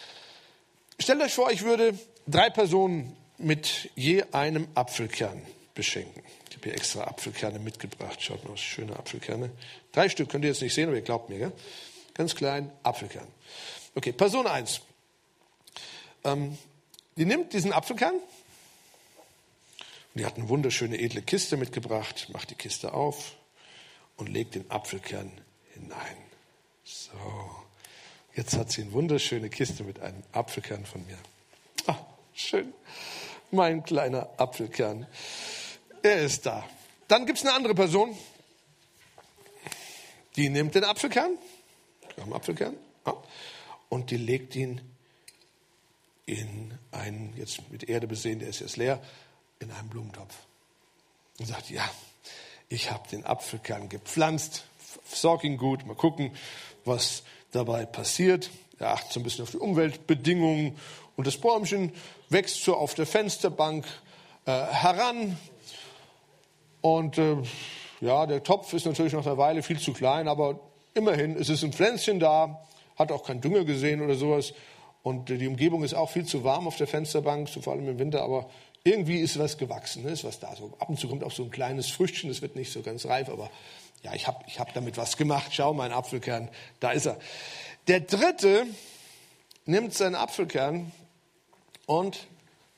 Stellt euch vor, ich würde drei Personen mit je einem Apfelkern beschenken. Ich habe hier extra Apfelkerne mitgebracht. Schaut mal, schöne Apfelkerne. Drei Stück könnt ihr jetzt nicht sehen, aber ihr glaubt mir, gell? Ganz klein, Apfelkern. Okay, Person eins. Ähm, die nimmt diesen Apfelkern und die hat eine wunderschöne, edle Kiste mitgebracht, macht die Kiste auf und legt den Apfelkern hinein. So, jetzt hat sie eine wunderschöne Kiste mit einem Apfelkern von mir. Ah, schön. Mein kleiner Apfelkern. Er ist da. Dann gibt es eine andere Person, die nimmt den Apfelkern, einen Apfelkern, ja, und die legt ihn in einen, jetzt mit Erde besehen, der ist jetzt leer, in einen Blumentopf. Und sagt, ja, ich habe den Apfelkern gepflanzt, versorg ihn gut, mal gucken, was dabei passiert. Er achtet so ein bisschen auf die Umweltbedingungen und das Bäumchen wächst so auf der Fensterbank äh, heran. Und äh, ja, der Topf ist natürlich nach einer Weile viel zu klein, aber immerhin, es ist ein Pflänzchen da, hat auch keinen Dünger gesehen oder sowas. Und äh, die Umgebung ist auch viel zu warm auf der Fensterbank, so vor allem im Winter, aber irgendwie ist was gewachsen, ne? Ist was da. So, ab und zu kommt auch so ein kleines Früchtchen, das wird nicht so ganz reif, aber ja, ich habe ich hab damit was gemacht. Schau, mein Apfelkern, da ist er. Der dritte nimmt seinen Apfelkern und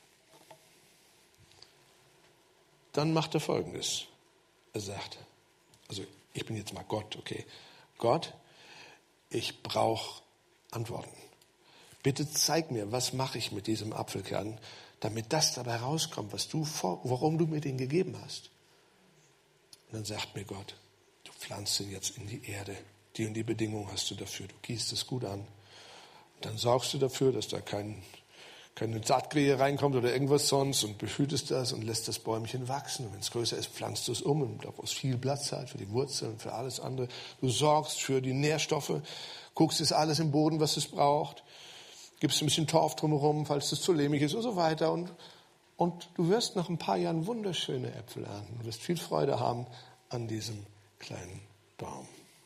dann macht er Folgendes. Er sagt, also ich bin jetzt mal Gott, okay. Gott, ich brauche Antworten. Bitte zeig mir, was mache ich mit diesem Apfelkern, damit das dabei rauskommt, was du vor, warum du mir den gegeben hast. Und dann sagt mir Gott, du pflanzt ihn jetzt in die Erde. Die und die Bedingungen hast du dafür. Du gießt es gut an. Und dann sorgst du dafür, dass da kein, keine Saatkrähe reinkommt oder irgendwas sonst und behütest das und lässt das Bäumchen wachsen. Und wenn es größer ist, pflanzt du es um und da, wo es viel Platz hat für die Wurzeln und für alles andere. Du sorgst für die Nährstoffe, guckst, ist alles im Boden, was es braucht. Gibst ein bisschen Torf drumherum, falls es zu lehmig ist und so weiter. Und, und du wirst nach ein paar Jahren wunderschöne Äpfel ernten. Du wirst viel Freude haben an diesem kleinen Baum.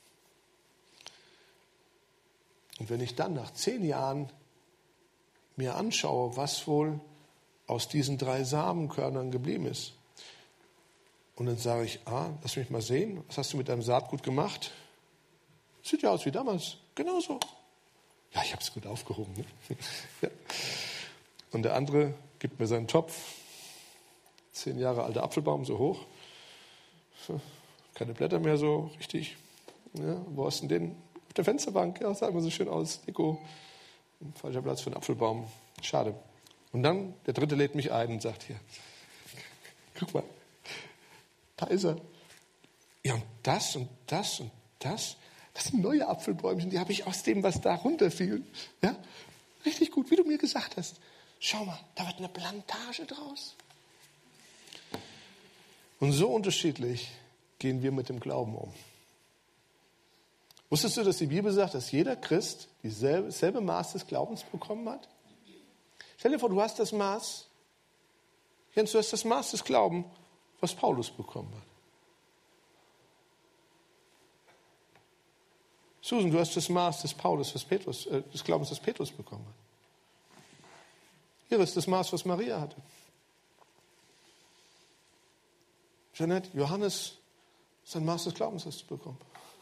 Und wenn ich dann nach zehn Jahren mir anschaue, was wohl aus diesen drei Samenkörnern geblieben ist, und dann sage ich, ah, lass mich mal sehen, was hast du mit deinem Saatgut gemacht? Sieht ja aus wie damals, genauso. Ja, ich habe es gut aufgehoben. Ne? Ja. Und der andere gibt mir seinen Topf, zehn Jahre alter Apfelbaum, so hoch, keine Blätter mehr so richtig. Ja, wo hast du denn den? Auf der Fensterbank, ja, sah immer so schön aus, Deko. Falscher Platz für einen Apfelbaum, schade. Und dann, der dritte lädt mich ein und sagt, hier, guck mal, da ist er. Ja, und das und das und das, das sind neue Apfelbäumchen, die habe ich aus dem, was da runterfiel. Ja, richtig gut, wie du mir gesagt hast. Schau mal, da wird eine Plantage draus. Und so unterschiedlich gehen wir mit dem Glauben um. Wusstest du, dass die Bibel sagt, dass jeder Christ dieselbe, dasselbe Maß des Glaubens bekommen hat? Stell dir vor, du hast das Maß, Jens, du hast das Maß des Glaubens, was Paulus bekommen hat. Susan, du hast das Maß des Paulus, was Petrus, äh, des Glaubens, das Petrus bekommen hat. Hier ist das Maß, was Maria hatte. Jeanette, Johannes, sein Maß des Glaubens hast du bekommen.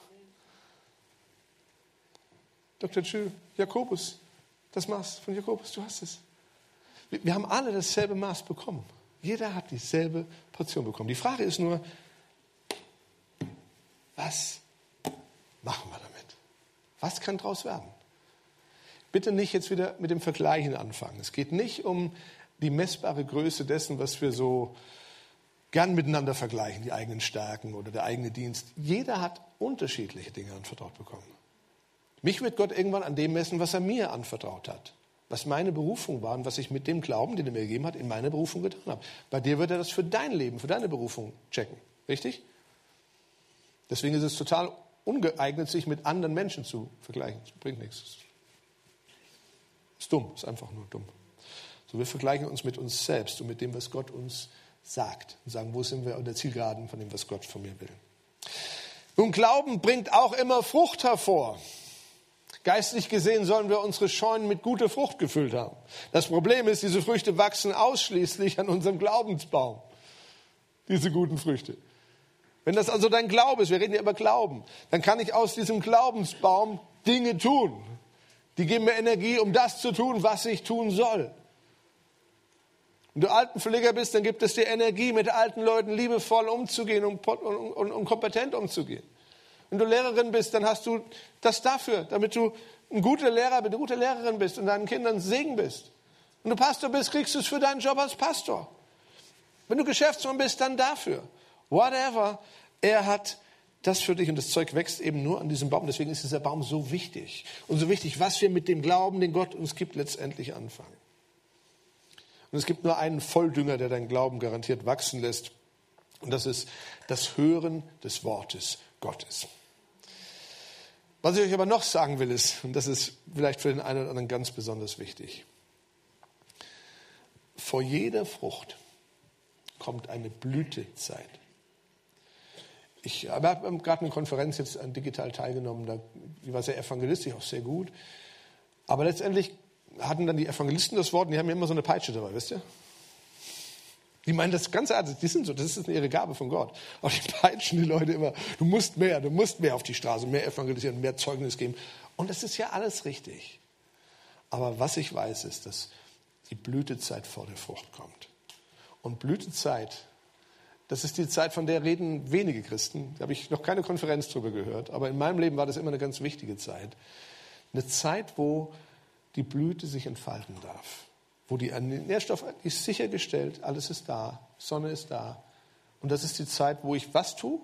Doktor Tschü, Jakobus, das Maß von Jakobus, du hast es. Wir, wir haben alle dasselbe Maß bekommen. Jeder hat dieselbe Portion bekommen. Die Frage ist nur, was machen wir damit? Was kann daraus werden? Bitte nicht jetzt wieder mit dem Vergleichen anfangen. Es geht nicht um die messbare Größe dessen, was wir so gern miteinander vergleichen, die eigenen Stärken oder der eigene Dienst. Jeder hat unterschiedliche Dinge anvertraut bekommen. Mich wird Gott irgendwann an dem messen, was er mir anvertraut hat. Was meine Berufung war und was ich mit dem Glauben, den er mir gegeben hat, in meine Berufung getan habe. Bei dir wird er das für dein Leben, für deine Berufung checken. Richtig? Deswegen ist es total ungeeignet, sich mit anderen Menschen zu vergleichen. Das bringt nichts. Das ist dumm, ist einfach nur dumm. So, wir vergleichen uns mit uns selbst und mit dem, was Gott uns sagt. Und sagen, wo sind wir an der Zielgeraden von dem, was Gott von mir will. Nun, Glauben bringt auch immer Frucht hervor. Geistlich gesehen sollen wir unsere Scheunen mit guter Frucht gefüllt haben. Das Problem ist, diese Früchte wachsen ausschließlich an unserem Glaubensbaum. diese guten Früchte. Wenn das also dein Glaube ist, wir reden ja über Glauben, dann kann ich aus diesem Glaubensbaum Dinge tun. Die geben mir Energie, um das zu tun, was ich tun soll. Wenn du Altenpfleger bist, dann gibt es dir Energie, mit alten Leuten liebevoll umzugehen und, und, und, und kompetent umzugehen. Wenn du Lehrerin bist, dann hast du das dafür, damit du ein guter Lehrer, eine gute Lehrerin bist und deinen Kindern Segen bist. Wenn du Pastor bist, kriegst du es für deinen Job als Pastor. Wenn du Geschäftsmann bist, dann dafür. Whatever. Er hat das für dich und das Zeug wächst eben nur an diesem Baum. Deswegen ist dieser Baum so wichtig. Und so wichtig, was wir mit dem Glauben, den Gott uns gibt, letztendlich anfangen. Und es gibt nur einen Volldünger, der deinen Glauben garantiert wachsen lässt. Und das ist das Hören des Wortes Gottes. Was ich euch aber noch sagen will, ist, und das ist vielleicht für den einen oder anderen ganz besonders wichtig, vor jeder Frucht kommt eine Blütezeit. Ich habe gerade eine Konferenz jetzt digital teilgenommen, da, die war sehr evangelistisch, auch sehr gut. Aber letztendlich hatten dann die Evangelisten das Wort und die haben ja immer so eine Peitsche dabei, wisst ihr? Die meinen das ganz ernst, die sind so, das ist ihre Gabe von Gott. Aber die peitschen die Leute immer, du musst mehr, du musst mehr auf die Straße, mehr evangelisieren, mehr Zeugnis geben. Und das ist ja alles richtig. Aber was ich weiß, ist, dass die Blütezeit vor der Frucht kommt. Und Blütezeit, das ist die Zeit, von der reden wenige Christen. Da habe ich noch keine Konferenz drüber gehört. Aber in meinem Leben war das immer eine ganz wichtige Zeit. Eine Zeit, wo die Blüte sich entfalten darf. Wo die Nährstoffe ist sichergestellt, alles ist da, Sonne ist da. Und das ist die Zeit, wo ich was tue?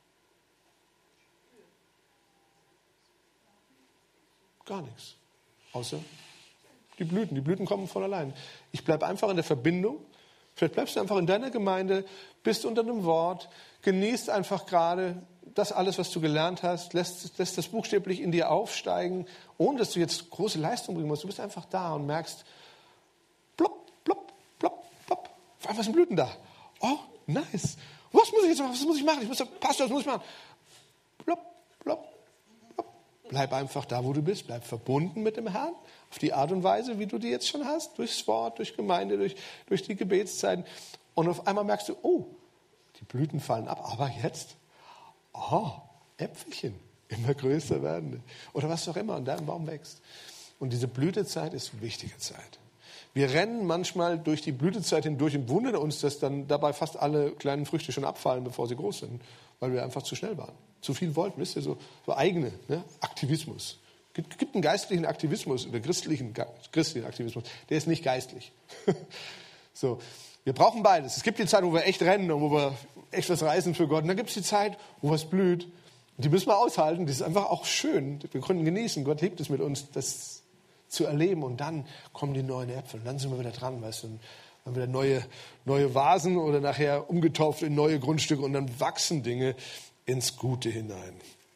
Gar nichts. Außer die Blüten. Die Blüten kommen von allein. Ich bleibe einfach in der Verbindung. Vielleicht bleibst du einfach in deiner Gemeinde, bist unter dem Wort, genießt einfach gerade das alles, was du gelernt hast, lässt, lässt das buchstäblich in dir aufsteigen, ohne dass du jetzt große Leistung bringen musst. Du bist einfach da und merkst, plopp, plopp, plopp, plopp. Auf einmal sind Blüten da. Oh, nice. Was muss ich jetzt machen? Was muss ich machen? Ich muss, Pastor, was muss ich machen? Plopp, plopp, plopp. Bleib einfach da, wo du bist. Bleib verbunden mit dem Herrn. Auf die Art und Weise, wie du die jetzt schon hast. Durchs Wort, durch Gemeinde, durch, durch die Gebetszeiten. Und auf einmal merkst du, oh, die Blüten fallen ab. Aber jetzt, oh, Äpfelchen. Immer größer werden. Oder was auch immer. Und dein Baum wächst. Und diese Blütezeit ist eine wichtige Zeit. Wir rennen manchmal durch die Blütezeit hindurch und wundern uns, dass dann dabei fast alle kleinen Früchte schon abfallen, bevor sie groß sind, weil wir einfach zu schnell waren. Zu viel wollten, wisst ihr, so, so eigene, ne? Aktivismus. Es gibt einen geistlichen Aktivismus oder christlichen, christlichen Aktivismus, der ist nicht geistlich. So, wir brauchen beides. Es gibt die Zeit, wo wir echt rennen und wo wir echt was reißen für Gott. Und dann gibt es die Zeit, wo was blüht. Und die müssen wir aushalten. Das ist einfach auch schön. Wir können genießen. Gott liebt es mit uns, das zu erleben. Und dann kommen die neuen Äpfel. Und dann sind wir wieder dran, weißt du. Und dann wieder neue, neue Vasen oder nachher umgetauft in neue Grundstücke. Und dann wachsen Dinge ins Gute hinein.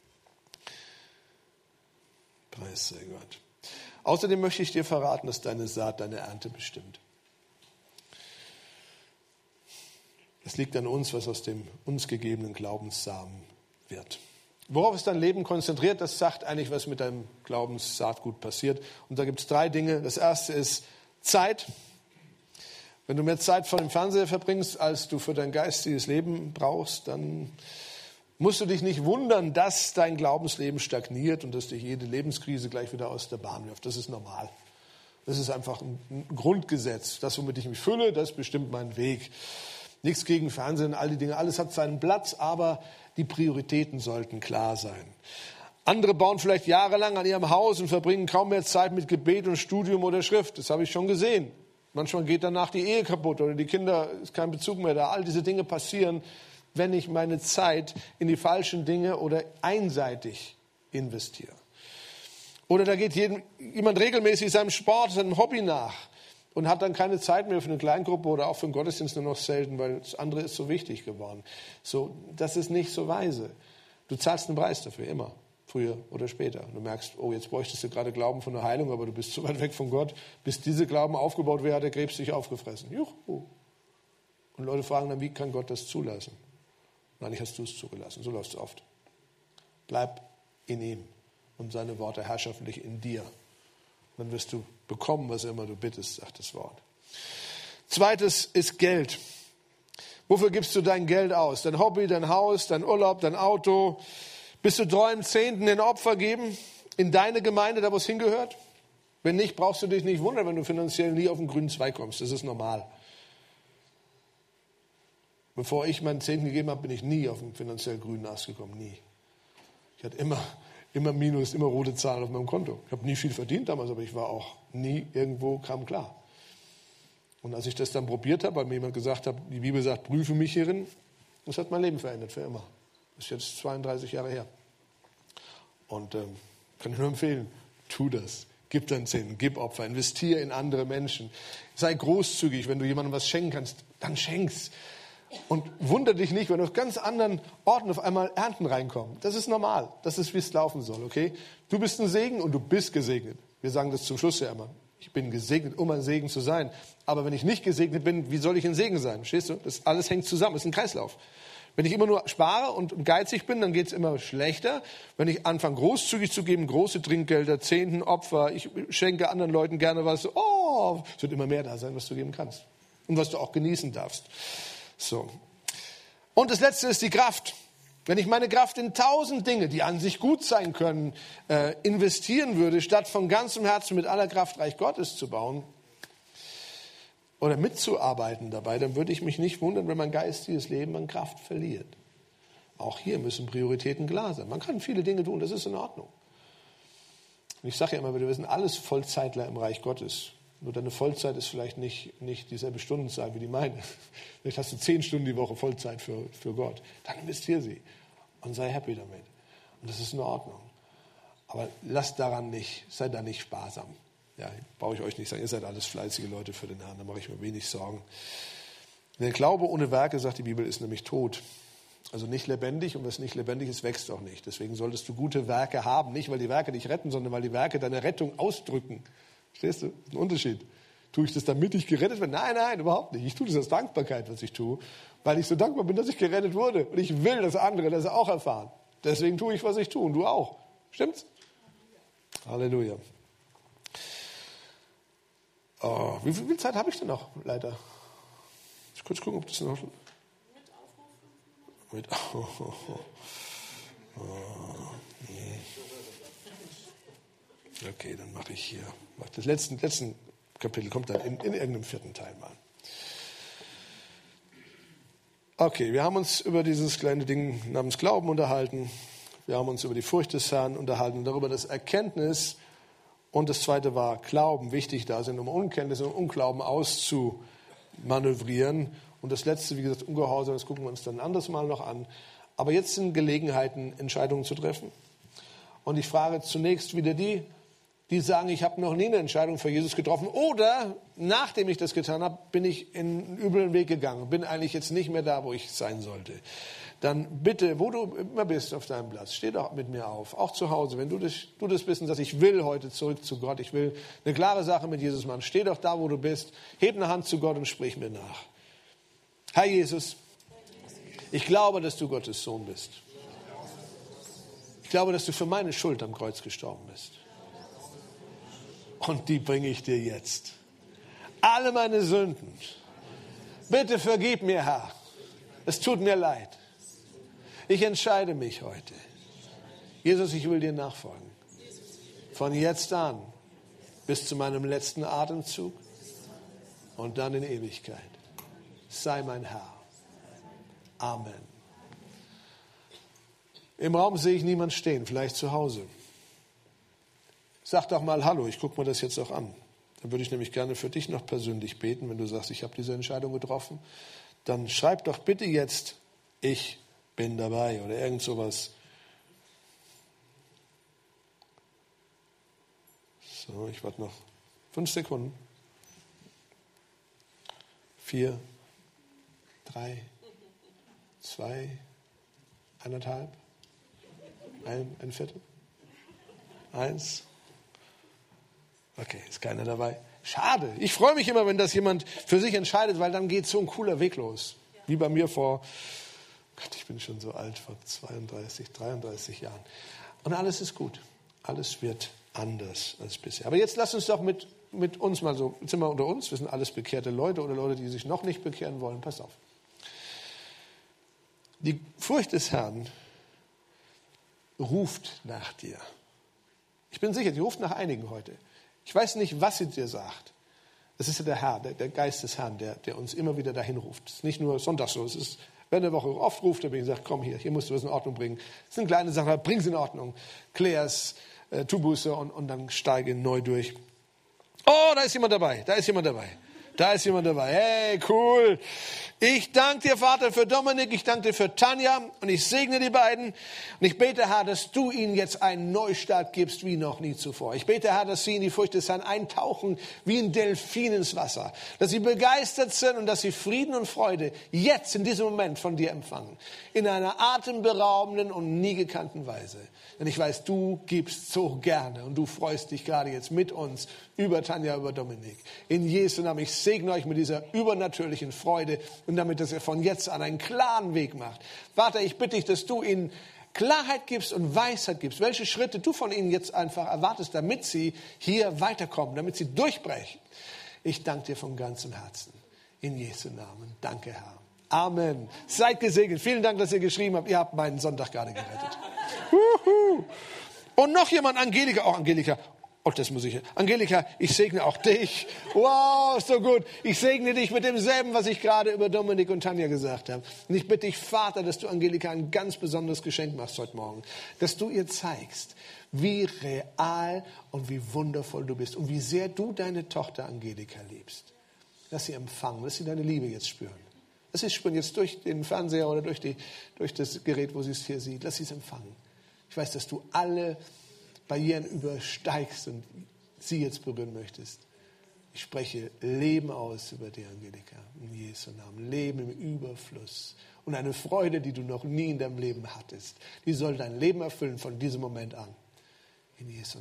Preis sei Gott. Außerdem möchte ich dir verraten, dass deine Saat deine Ernte bestimmt. Es liegt an uns, was aus dem uns gegebenen Glaubenssamen wird. Worauf ist dein Leben konzentriert? Das sagt eigentlich, was mit deinem Glaubenssaatgut passiert. Und da gibt es drei Dinge. Das erste ist Zeit. Wenn du mehr Zeit vor dem Fernseher verbringst, als du für dein geistiges Leben brauchst, dann musst du dich nicht wundern, dass dein Glaubensleben stagniert und dass dich jede Lebenskrise gleich wieder aus der Bahn wirft. Das ist normal. Das ist einfach ein Grundgesetz. Das, womit ich mich fülle, das bestimmt meinen Weg. Nichts gegen Fernsehen, all die Dinge. Alles hat seinen Platz, aber die Prioritäten sollten klar sein. Andere bauen vielleicht jahrelang an ihrem Haus und verbringen kaum mehr Zeit mit Gebet und Studium oder Schrift. Das habe ich schon gesehen. Manchmal geht danach die Ehe kaputt oder die Kinder, ist kein Bezug mehr da. All diese Dinge passieren, wenn ich meine Zeit in die falschen Dinge oder einseitig investiere. Oder da geht jeden, jemand regelmäßig seinem Sport, seinem Hobby nach und hat dann keine Zeit mehr für eine Kleingruppe oder auch für einen Gottesdienst nur noch selten, weil das andere ist so wichtig geworden. So, das ist nicht so weise. Du zahlst einen Preis dafür, immer, früher oder später. Du merkst, oh, jetzt bräuchtest du gerade Glauben von der Heilung, aber du bist so weit weg von Gott. Bis diese Glauben aufgebaut wäre, hat der Krebs dich aufgefressen. Juhu. Und Leute fragen dann, wie kann Gott das zulassen? Und eigentlich hast du es zugelassen. So läuft es oft. Bleib in ihm und seine Worte herrschaftlich in dir. Dann wirst du bekommen, was immer du bittest, sagt das Wort. Zweites ist Geld. Wofür gibst du dein Geld aus? Dein Hobby, dein Haus, dein Urlaub, dein Auto? Bist du treu im Zehnten in Opfer geben? In deine Gemeinde, da wo es hingehört? Wenn nicht, brauchst du dich nicht wundern, wenn du finanziell nie auf den grünen Zweig kommst. Das ist normal. Bevor ich meinen Zehnten gegeben habe, bin ich nie auf den finanziell grünen Ast gekommen. Nie. Ich hatte immer, immer Minus, immer rote Zahlen auf meinem Konto. Ich habe nie viel verdient damals, aber ich war auch nie irgendwo, kam klar. Und als ich das dann probiert habe, weil mir jemand gesagt hat, die Bibel sagt, prüfe mich hierin, das hat mein Leben verändert, für immer. Das ist jetzt zweiunddreißig Jahre her. Und ähm, kann ich nur empfehlen, tu das. Gib deinen Zehnten, gib Opfer, investiere in andere Menschen. Sei großzügig, wenn du jemandem was schenken kannst, dann schenk's. Und wundere dich nicht, wenn auf ganz anderen Orten auf einmal Ernten reinkommen. Das ist normal. Das ist, wie es laufen soll, okay? Du bist ein Segen und du bist gesegnet. Wir sagen das zum Schluss ja immer. Ich bin gesegnet, um ein Segen zu sein. Aber wenn ich nicht gesegnet bin, wie soll ich ein Segen sein? Verstehst du? Das alles hängt zusammen. Das ist ein Kreislauf. Wenn ich immer nur spare und geizig bin, dann geht es immer schlechter. Wenn ich anfange, großzügig zu geben, große Trinkgelder, Zehnten, Opfer, ich schenke anderen Leuten gerne was, oh, es wird immer mehr da sein, was du geben kannst. Und was du auch genießen darfst. So. Und das Letzte ist die Kraft. Wenn ich meine Kraft in tausend Dinge, die an sich gut sein können, äh, investieren würde, statt von ganzem Herzen mit aller Kraft Reich Gottes zu bauen oder mitzuarbeiten dabei, dann würde ich mich nicht wundern, wenn mein geistiges Leben an Kraft verliert. Auch hier müssen Prioritäten klar sein. Man kann viele Dinge tun, das ist in Ordnung. Und ich sage ja immer wieder, wir sind alles Vollzeitler im Reich Gottes. Nur deine Vollzeit ist vielleicht nicht, nicht dieselbe Stundenzahl wie die meine. Vielleicht hast du zehn Stunden die Woche Vollzeit für, für Gott. Dann investiere sie und sei happy damit. Und das ist in Ordnung. Aber lasst daran nicht, seid da nicht sparsam. Ja, brauche ich euch nicht sagen, ihr seid alles fleißige Leute für den Herrn, da mache ich mir wenig Sorgen. Der Glaube ohne Werke, sagt die Bibel, ist nämlich tot. Also nicht lebendig, und was nicht lebendig ist, wächst auch nicht. Deswegen solltest du gute Werke haben, nicht weil die Werke dich retten, sondern weil die Werke deine Rettung ausdrücken. Verstehst du? Das ist ein Unterschied. Tue ich das, damit ich gerettet werde? Nein, nein, überhaupt nicht. Ich tue das aus Dankbarkeit, was ich tue, weil ich so dankbar bin, dass ich gerettet wurde. Und ich will, dass andere das auch erfahren. Deswegen tue ich, was ich tue, und du auch. Stimmt's? Halleluja. Oh, wie viel Zeit habe ich denn noch, Leiter? Ich kurz gucken, ob das noch... Mit Aufrufen. Mit... Oh, oh, oh. Oh, nee. Okay, dann mache ich hier. Das letzte, letzte Kapitel kommt dann in, in irgendeinem vierten Teil mal. Okay, wir haben uns über dieses kleine Ding namens Glauben unterhalten. Wir haben uns über die Furcht des Herrn unterhalten und darüber, dass Erkenntnis und das zweite war Glauben wichtig da sind, um Unkenntnis und Unglauben auszumanövrieren. Und das letzte, wie gesagt, Ungehorsam, das gucken wir uns dann ein anderes Mal noch an. Aber jetzt sind Gelegenheiten, Entscheidungen zu treffen. Und ich frage zunächst wieder die, die sagen, ich habe noch nie eine Entscheidung für Jesus getroffen. Oder nachdem ich das getan habe, bin ich in einen üblen Weg gegangen. Bin eigentlich jetzt nicht mehr da, wo ich sein sollte. Dann bitte, wo du immer bist auf deinem Platz, steh doch mit mir auf. Auch zu Hause, wenn du das, du das bist und sagst, ich will heute zurück zu Gott. Ich will eine klare Sache mit Jesus machen. Steh doch da, wo du bist. Heb eine Hand zu Gott und sprich mir nach. Herr Jesus, ich glaube, dass du Gottes Sohn bist. Ich glaube, dass du für meine Schuld am Kreuz gestorben bist. Und die bringe ich dir jetzt. Alle meine Sünden. Bitte vergib mir, Herr. Es tut mir leid. Ich entscheide mich heute. Jesus, ich will dir nachfolgen. Von jetzt an bis zu meinem letzten Atemzug und dann in Ewigkeit. Sei mein Herr. Amen. Im Raum sehe ich niemand stehen, vielleicht zu Hause. Sag doch mal Hallo, ich gucke mir das jetzt auch an. Dann würde ich nämlich gerne für dich noch persönlich beten, wenn du sagst, ich habe diese Entscheidung getroffen. Dann schreib doch bitte jetzt, ich bin dabei oder irgend sowas. So, ich warte noch fünf Sekunden. Vier, drei, zwei, eineinhalb, ein, ein Viertel, eins. Okay, ist keiner dabei. Schade. Ich freue mich immer, wenn das jemand für sich entscheidet, weil dann geht so ein cooler Weg los. Wie bei mir vor, Gott, ich bin schon so alt, vor zweiunddreißig, dreiunddreißig Jahren. Und alles ist gut. Alles wird anders als bisher. Aber jetzt lass uns doch mit, mit uns mal so, jetzt sind wir unter uns, wir sind alles bekehrte Leute oder Leute, die sich noch nicht bekehren wollen. Pass auf. Die Furcht des Herrn ruft nach dir. Ich bin sicher, die ruft nach einigen heute. Ich weiß nicht, was sie dir sagt. Es ist ja der Herr, der, der Geist des Herrn, der, der uns immer wieder dahin ruft. Es ist nicht nur Sonntag so, es ist, wenn der Woche oft ruft, er mir sagt, komm hier, hier musst du was in Ordnung bringen. Es sind kleine Sachen, bring es in Ordnung. Klär es, äh, tu Buße und, und dann steige neu durch. Oh, da ist jemand dabei, da ist jemand dabei. Da ist jemand dabei. Hey, cool. Ich danke dir, Vater, für Dominik. Ich danke dir für Tanja. Und ich segne die beiden. Und ich bete, Herr, dass du ihnen jetzt einen Neustart gibst wie noch nie zuvor. Ich bete, Herr, dass sie in die Furcht des Herrn eintauchen wie ein Delfin ins Wasser. Dass sie begeistert sind und dass sie Frieden und Freude jetzt in diesem Moment von dir empfangen. In einer atemberaubenden und nie gekannten Weise. Denn ich weiß, du gibst so gerne und du freust dich gerade jetzt mit uns über Tanja, über Dominik. In Jesu Namen, ich segne euch mit dieser übernatürlichen Freude und damit, dass ihr von jetzt an einen klaren Weg macht. Vater, ich bitte dich, dass du ihnen Klarheit gibst und Weisheit gibst, welche Schritte du von ihnen jetzt einfach erwartest, damit sie hier weiterkommen, damit sie durchbrechen. Ich danke dir von ganzem Herzen. In Jesu Namen. Danke, Herr. Amen. Seid gesegnet. Vielen Dank, dass ihr geschrieben habt. Ihr habt meinen Sonntag gerade gerettet. Huhu. Und noch jemand, Angelika, auch Angelika. Oh, das muss ich. Angelika, ich segne auch dich. Wow, so gut. Ich segne dich mit demselben, was ich gerade über Dominik und Tanja gesagt habe. Und ich bitte dich, Vater, dass du Angelika ein ganz besonderes Geschenk machst heute Morgen. Dass du ihr zeigst, wie real und wie wundervoll du bist und wie sehr du deine Tochter Angelika liebst. Lass sie empfangen, lass sie deine Liebe jetzt spüren. Lass sie es spüren jetzt durch den Fernseher oder durch, die, durch das Gerät, wo sie es hier sieht. Lass sie es empfangen. Ich weiß, dass du alle Barrieren übersteigst und sie jetzt berühren möchtest. Ich spreche Leben aus über dir, Angelika, in Jesu Namen. Leben im Überfluss und eine Freude, die du noch nie in deinem Leben hattest. Die soll dein Leben erfüllen von diesem Moment an. In Jesu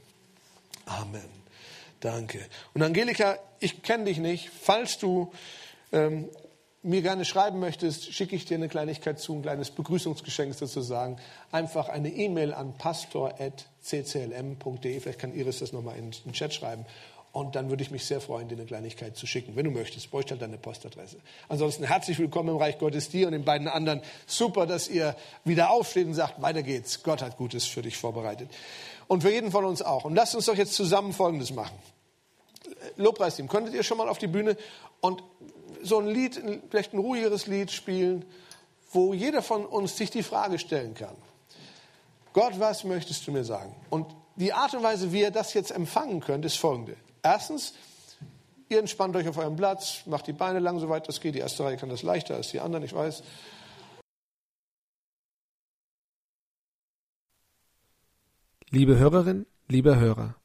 Namen. Amen. Danke. Und Angelika, ich kenne dich nicht. Falls du ähm, mir gerne schreiben möchtest, schicke ich dir eine Kleinigkeit zu, ein kleines Begrüßungsgeschenk sozusagen. Einfach eine E-Mail an pastor at c c l m punkt d e. Vielleicht kann Iris das nochmal in den Chat schreiben. Und dann würde ich mich sehr freuen, dir eine Kleinigkeit zu schicken. Wenn du möchtest, bräuchte halt deine Postadresse. Ansonsten herzlich willkommen im Reich Gottes, dir und den beiden anderen. Super, dass ihr wieder aufsteht und sagt, weiter geht's. Gott hat Gutes für dich vorbereitet. Und für jeden von uns auch. Und lasst uns doch jetzt zusammen Folgendes machen. Lobpreisteam, könntet ihr schon mal auf die Bühne und so ein Lied, vielleicht ein ruhigeres Lied spielen, wo jeder von uns sich die Frage stellen kann. Gott, was möchtest du mir sagen? Und die Art und Weise, wie ihr das jetzt empfangen könnt, ist folgende. Erstens, ihr entspannt euch auf eurem Platz, macht die Beine lang, soweit das geht. Die erste Reihe kann das leichter als die anderen, ich weiß. Liebe Hörerin, lieber Hörer.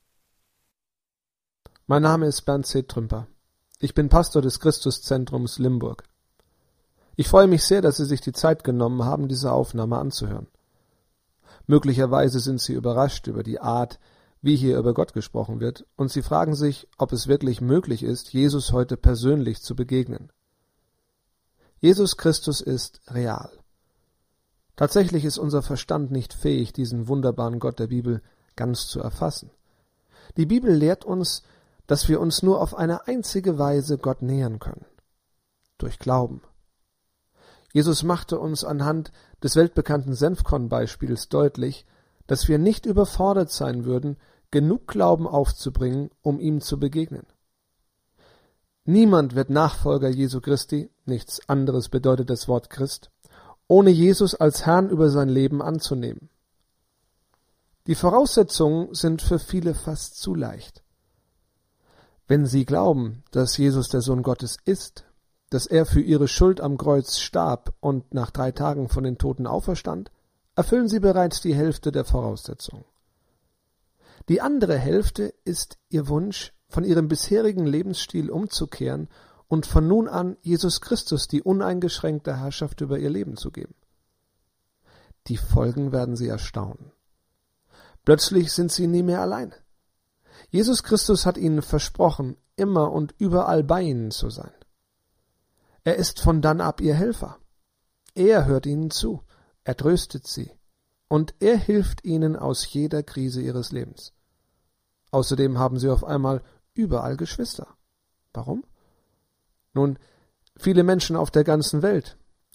Mein Name ist Bernd C. Trümper. Ich bin Pastor des Christuszentrums Limburg. Ich freue mich sehr, dass Sie sich die Zeit genommen haben, diese Aufnahme anzuhören. Möglicherweise sind Sie überrascht über die Art, wie hier über Gott gesprochen wird, und Sie fragen sich, ob es wirklich möglich ist, Jesus heute persönlich zu begegnen. Jesus Christus ist real. Tatsächlich ist unser Verstand nicht fähig, diesen wunderbaren Gott der Bibel ganz zu erfassen. Die Bibel lehrt uns, dass wir uns nur auf eine einzige Weise Gott nähern können. Durch Glauben. Jesus machte uns anhand des weltbekannten Senfkorn-Beispiels deutlich, dass wir nicht überfordert sein würden, genug Glauben aufzubringen, um ihm zu begegnen. Niemand wird Nachfolger Jesu Christi, nichts anderes bedeutet das Wort Christ, ohne Jesus als Herrn über sein Leben anzunehmen. Die Voraussetzungen sind für viele fast zu leicht. Wenn sie glauben, dass Jesus der Sohn Gottes ist, dass er für ihre Schuld am Kreuz starb und nach drei Tagen von den Toten auferstand, erfüllen sie bereits die Hälfte der Voraussetzungen. Die andere Hälfte ist ihr Wunsch, von ihrem bisherigen Lebensstil umzukehren und von nun an Jesus Christus die uneingeschränkte Herrschaft über ihr Leben zu geben. Die Folgen werden sie erstaunen. Plötzlich sind sie nie mehr alleine. Jesus Christus hat ihnen versprochen, immer und überall bei ihnen zu sein. Er ist von dann ab ihr Helfer. Er hört ihnen zu, er tröstet sie und er hilft ihnen aus jeder Krise ihres Lebens. Außerdem haben sie auf einmal überall Geschwister. Warum? Nun, viele Menschen auf der ganzen Welt,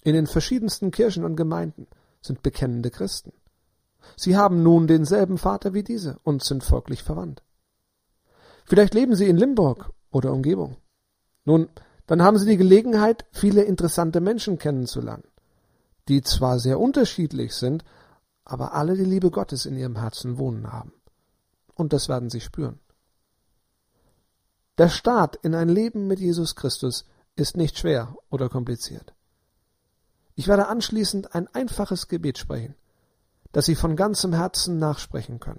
in den verschiedensten Kirchen und Gemeinden, sind bekennende Christen. Sie haben nun denselben Vater wie diese und sind folglich verwandt. Vielleicht leben Sie in Limburg oder Umgebung. Nun, dann haben Sie die Gelegenheit, viele interessante Menschen kennenzulernen, die zwar sehr unterschiedlich sind, aber alle die Liebe Gottes in ihrem Herzen wohnen haben. Und das werden Sie spüren. Der Start in ein Leben mit Jesus Christus ist nicht schwer oder kompliziert. Ich werde anschließend ein einfaches Gebet sprechen, das Sie von ganzem Herzen nachsprechen können.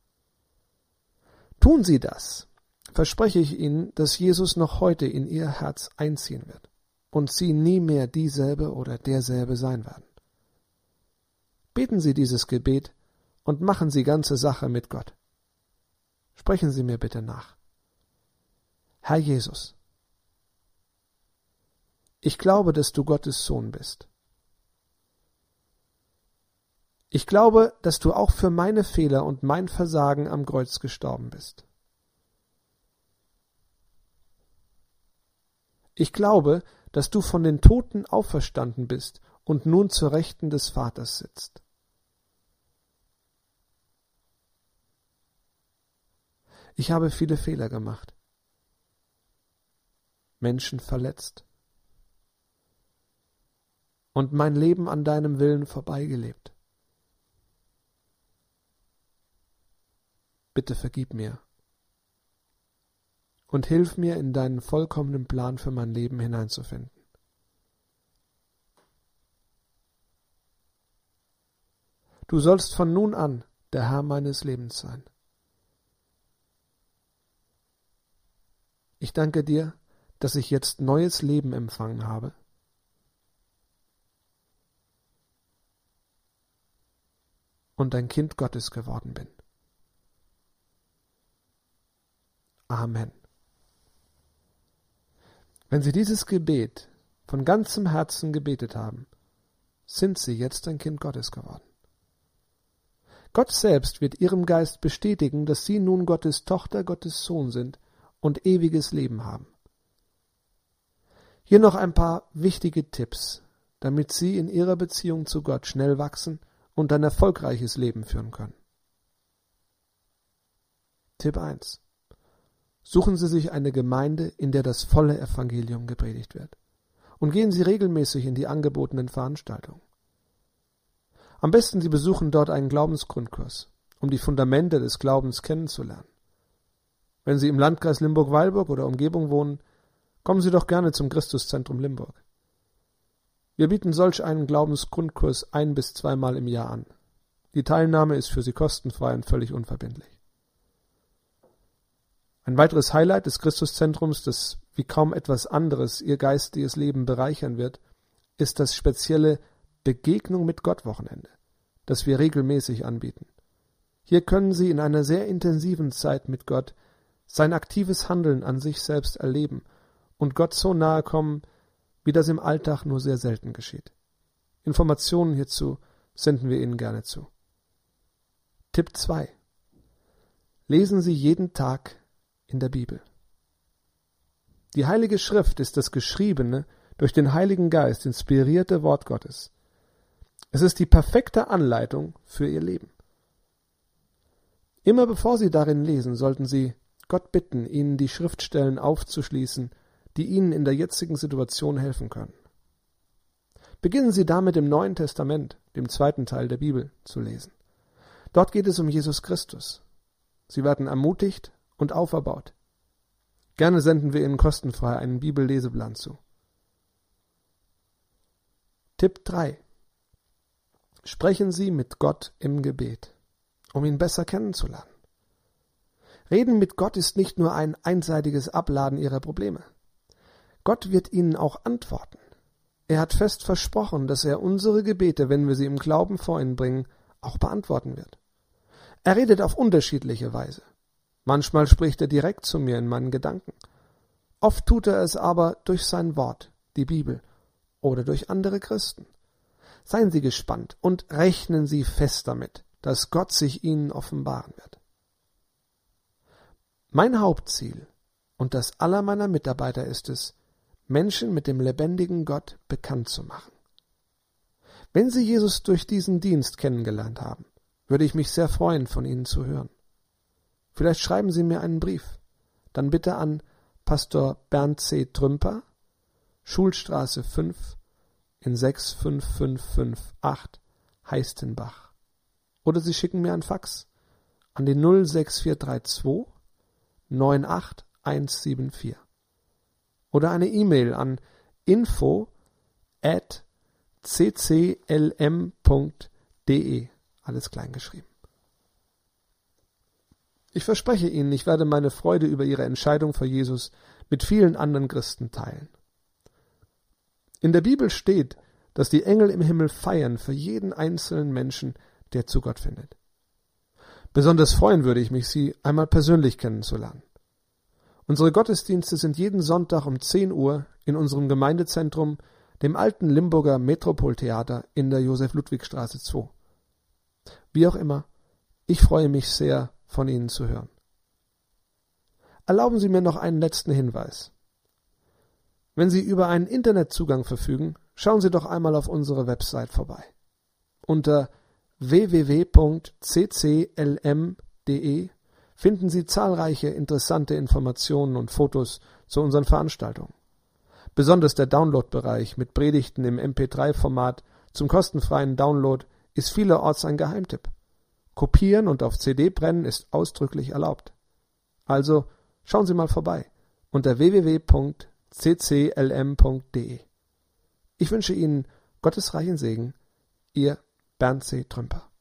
Tun Sie das, verspreche ich Ihnen, dass Jesus noch heute in Ihr Herz einziehen wird und Sie nie mehr dieselbe oder derselbe sein werden. Beten Sie dieses Gebet und machen Sie ganze Sache mit Gott. Sprechen Sie mir bitte nach. Herr Jesus, ich glaube, dass du Gottes Sohn bist. Ich glaube, dass du auch für meine Fehler und mein Versagen am Kreuz gestorben bist. Ich glaube, dass du von den Toten auferstanden bist und nun zur Rechten des Vaters sitzt. Ich habe viele Fehler gemacht, Menschen verletzt und mein Leben an deinem Willen vorbeigelebt. Bitte vergib mir und hilf mir, in deinen vollkommenen Plan für mein Leben hineinzufinden. Du sollst von nun an der Herr meines Lebens sein. Ich danke dir, dass ich jetzt neues Leben empfangen habe. Und ein Kind Gottes geworden bin. Amen. Wenn Sie dieses Gebet von ganzem Herzen gebetet haben, sind Sie jetzt ein Kind Gottes geworden. Gott selbst wird Ihrem Geist bestätigen, dass Sie nun Gottes Tochter, Gottes Sohn sind und ewiges Leben haben. Hier noch ein paar wichtige Tipps, damit Sie in Ihrer Beziehung zu Gott schnell wachsen und ein erfolgreiches Leben führen können. Tipp eins. Suchen Sie sich eine Gemeinde, in der das volle Evangelium gepredigt wird. Und gehen Sie regelmäßig in die angebotenen Veranstaltungen. Am besten Sie besuchen dort einen Glaubensgrundkurs, um die Fundamente des Glaubens kennenzulernen. Wenn Sie im Landkreis Limburg-Weilburg oder Umgebung wohnen, kommen Sie doch gerne zum Christuszentrum Limburg. Wir bieten solch einen Glaubensgrundkurs ein- bis zweimal im Jahr an. Die Teilnahme ist für Sie kostenfrei und völlig unverbindlich. Ein weiteres Highlight des Christuszentrums, das wie kaum etwas anderes Ihr geistiges Leben bereichern wird, ist das spezielle Begegnung mit Gott Wochenende, das wir regelmäßig anbieten. Hier können Sie in einer sehr intensiven Zeit mit Gott sein aktives Handeln an sich selbst erleben und Gott so nahe kommen, wie das im Alltag nur sehr selten geschieht. Informationen hierzu senden wir Ihnen gerne zu. Tipp zwei. Lesen Sie jeden Tag in der Bibel. Die Heilige Schrift ist das geschriebene, durch den Heiligen Geist inspirierte Wort Gottes. Es ist die perfekte Anleitung für Ihr Leben. Immer bevor Sie darin lesen, sollten Sie Gott bitten, Ihnen die Schriftstellen aufzuschließen, die Ihnen in der jetzigen Situation helfen können. Beginnen Sie damit im Neuen Testament, dem zweiten Teil der Bibel, zu lesen. Dort geht es um Jesus Christus. Sie werden ermutigt und auferbaut. Gerne senden wir Ihnen kostenfrei einen Bibelleseplan zu. Tipp drei. Sprechen Sie mit Gott im Gebet, um ihn besser kennenzulernen. Reden mit Gott ist nicht nur ein einseitiges Abladen Ihrer Probleme. Gott wird Ihnen auch antworten. Er hat fest versprochen, dass er unsere Gebete, wenn wir sie im Glauben vor ihn bringen, auch beantworten wird. Er redet auf unterschiedliche Weise. Manchmal spricht er direkt zu mir in meinen Gedanken. Oft tut er es aber durch sein Wort, die Bibel, oder durch andere Christen. Seien Sie gespannt und rechnen Sie fest damit, dass Gott sich Ihnen offenbaren wird. Mein Hauptziel und das aller meiner Mitarbeiter ist es, Menschen mit dem lebendigen Gott bekannt zu machen. Wenn Sie Jesus durch diesen Dienst kennengelernt haben, würde ich mich sehr freuen, von Ihnen zu hören. Vielleicht schreiben Sie mir einen Brief. Dann bitte an Pastor Bernd C. Trümper, Schulstraße fünf in sechs fünf fünf fünf acht, Heistenbach. Oder Sie schicken mir ein Fax an die null sechs vier drei zwei neun acht eins sieben vier. Oder eine E-Mail an info at c c l m punkt d e, alles klein geschrieben. Ich verspreche Ihnen, ich werde meine Freude über Ihre Entscheidung für Jesus mit vielen anderen Christen teilen. In der Bibel steht, dass die Engel im Himmel feiern für jeden einzelnen Menschen, der zu Gott findet. Besonders freuen würde ich mich, Sie einmal persönlich kennenzulernen. Unsere Gottesdienste sind jeden Sonntag um zehn Uhr in unserem Gemeindezentrum, dem alten Limburger Metropoltheater in der Josef-Ludwig-Straße zwei. Wie auch immer, ich freue mich sehr, von Ihnen zu hören. Erlauben Sie mir noch einen letzten Hinweis. Wenn Sie über einen Internetzugang verfügen, schauen Sie doch einmal auf unsere Website vorbei. Unter w w w punkt c c l m punkt d e finden Sie zahlreiche interessante Informationen und Fotos zu unseren Veranstaltungen. Besonders der Download-Bereich mit Predigten im M P drei Format zum kostenfreien Download ist vielerorts ein Geheimtipp. Kopieren und auf C D brennen ist ausdrücklich erlaubt. Also schauen Sie mal vorbei unter w w w punkt c c l m punkt d e. Ich wünsche Ihnen Gottes reichen Segen, Ihr Bernd C. Trümper.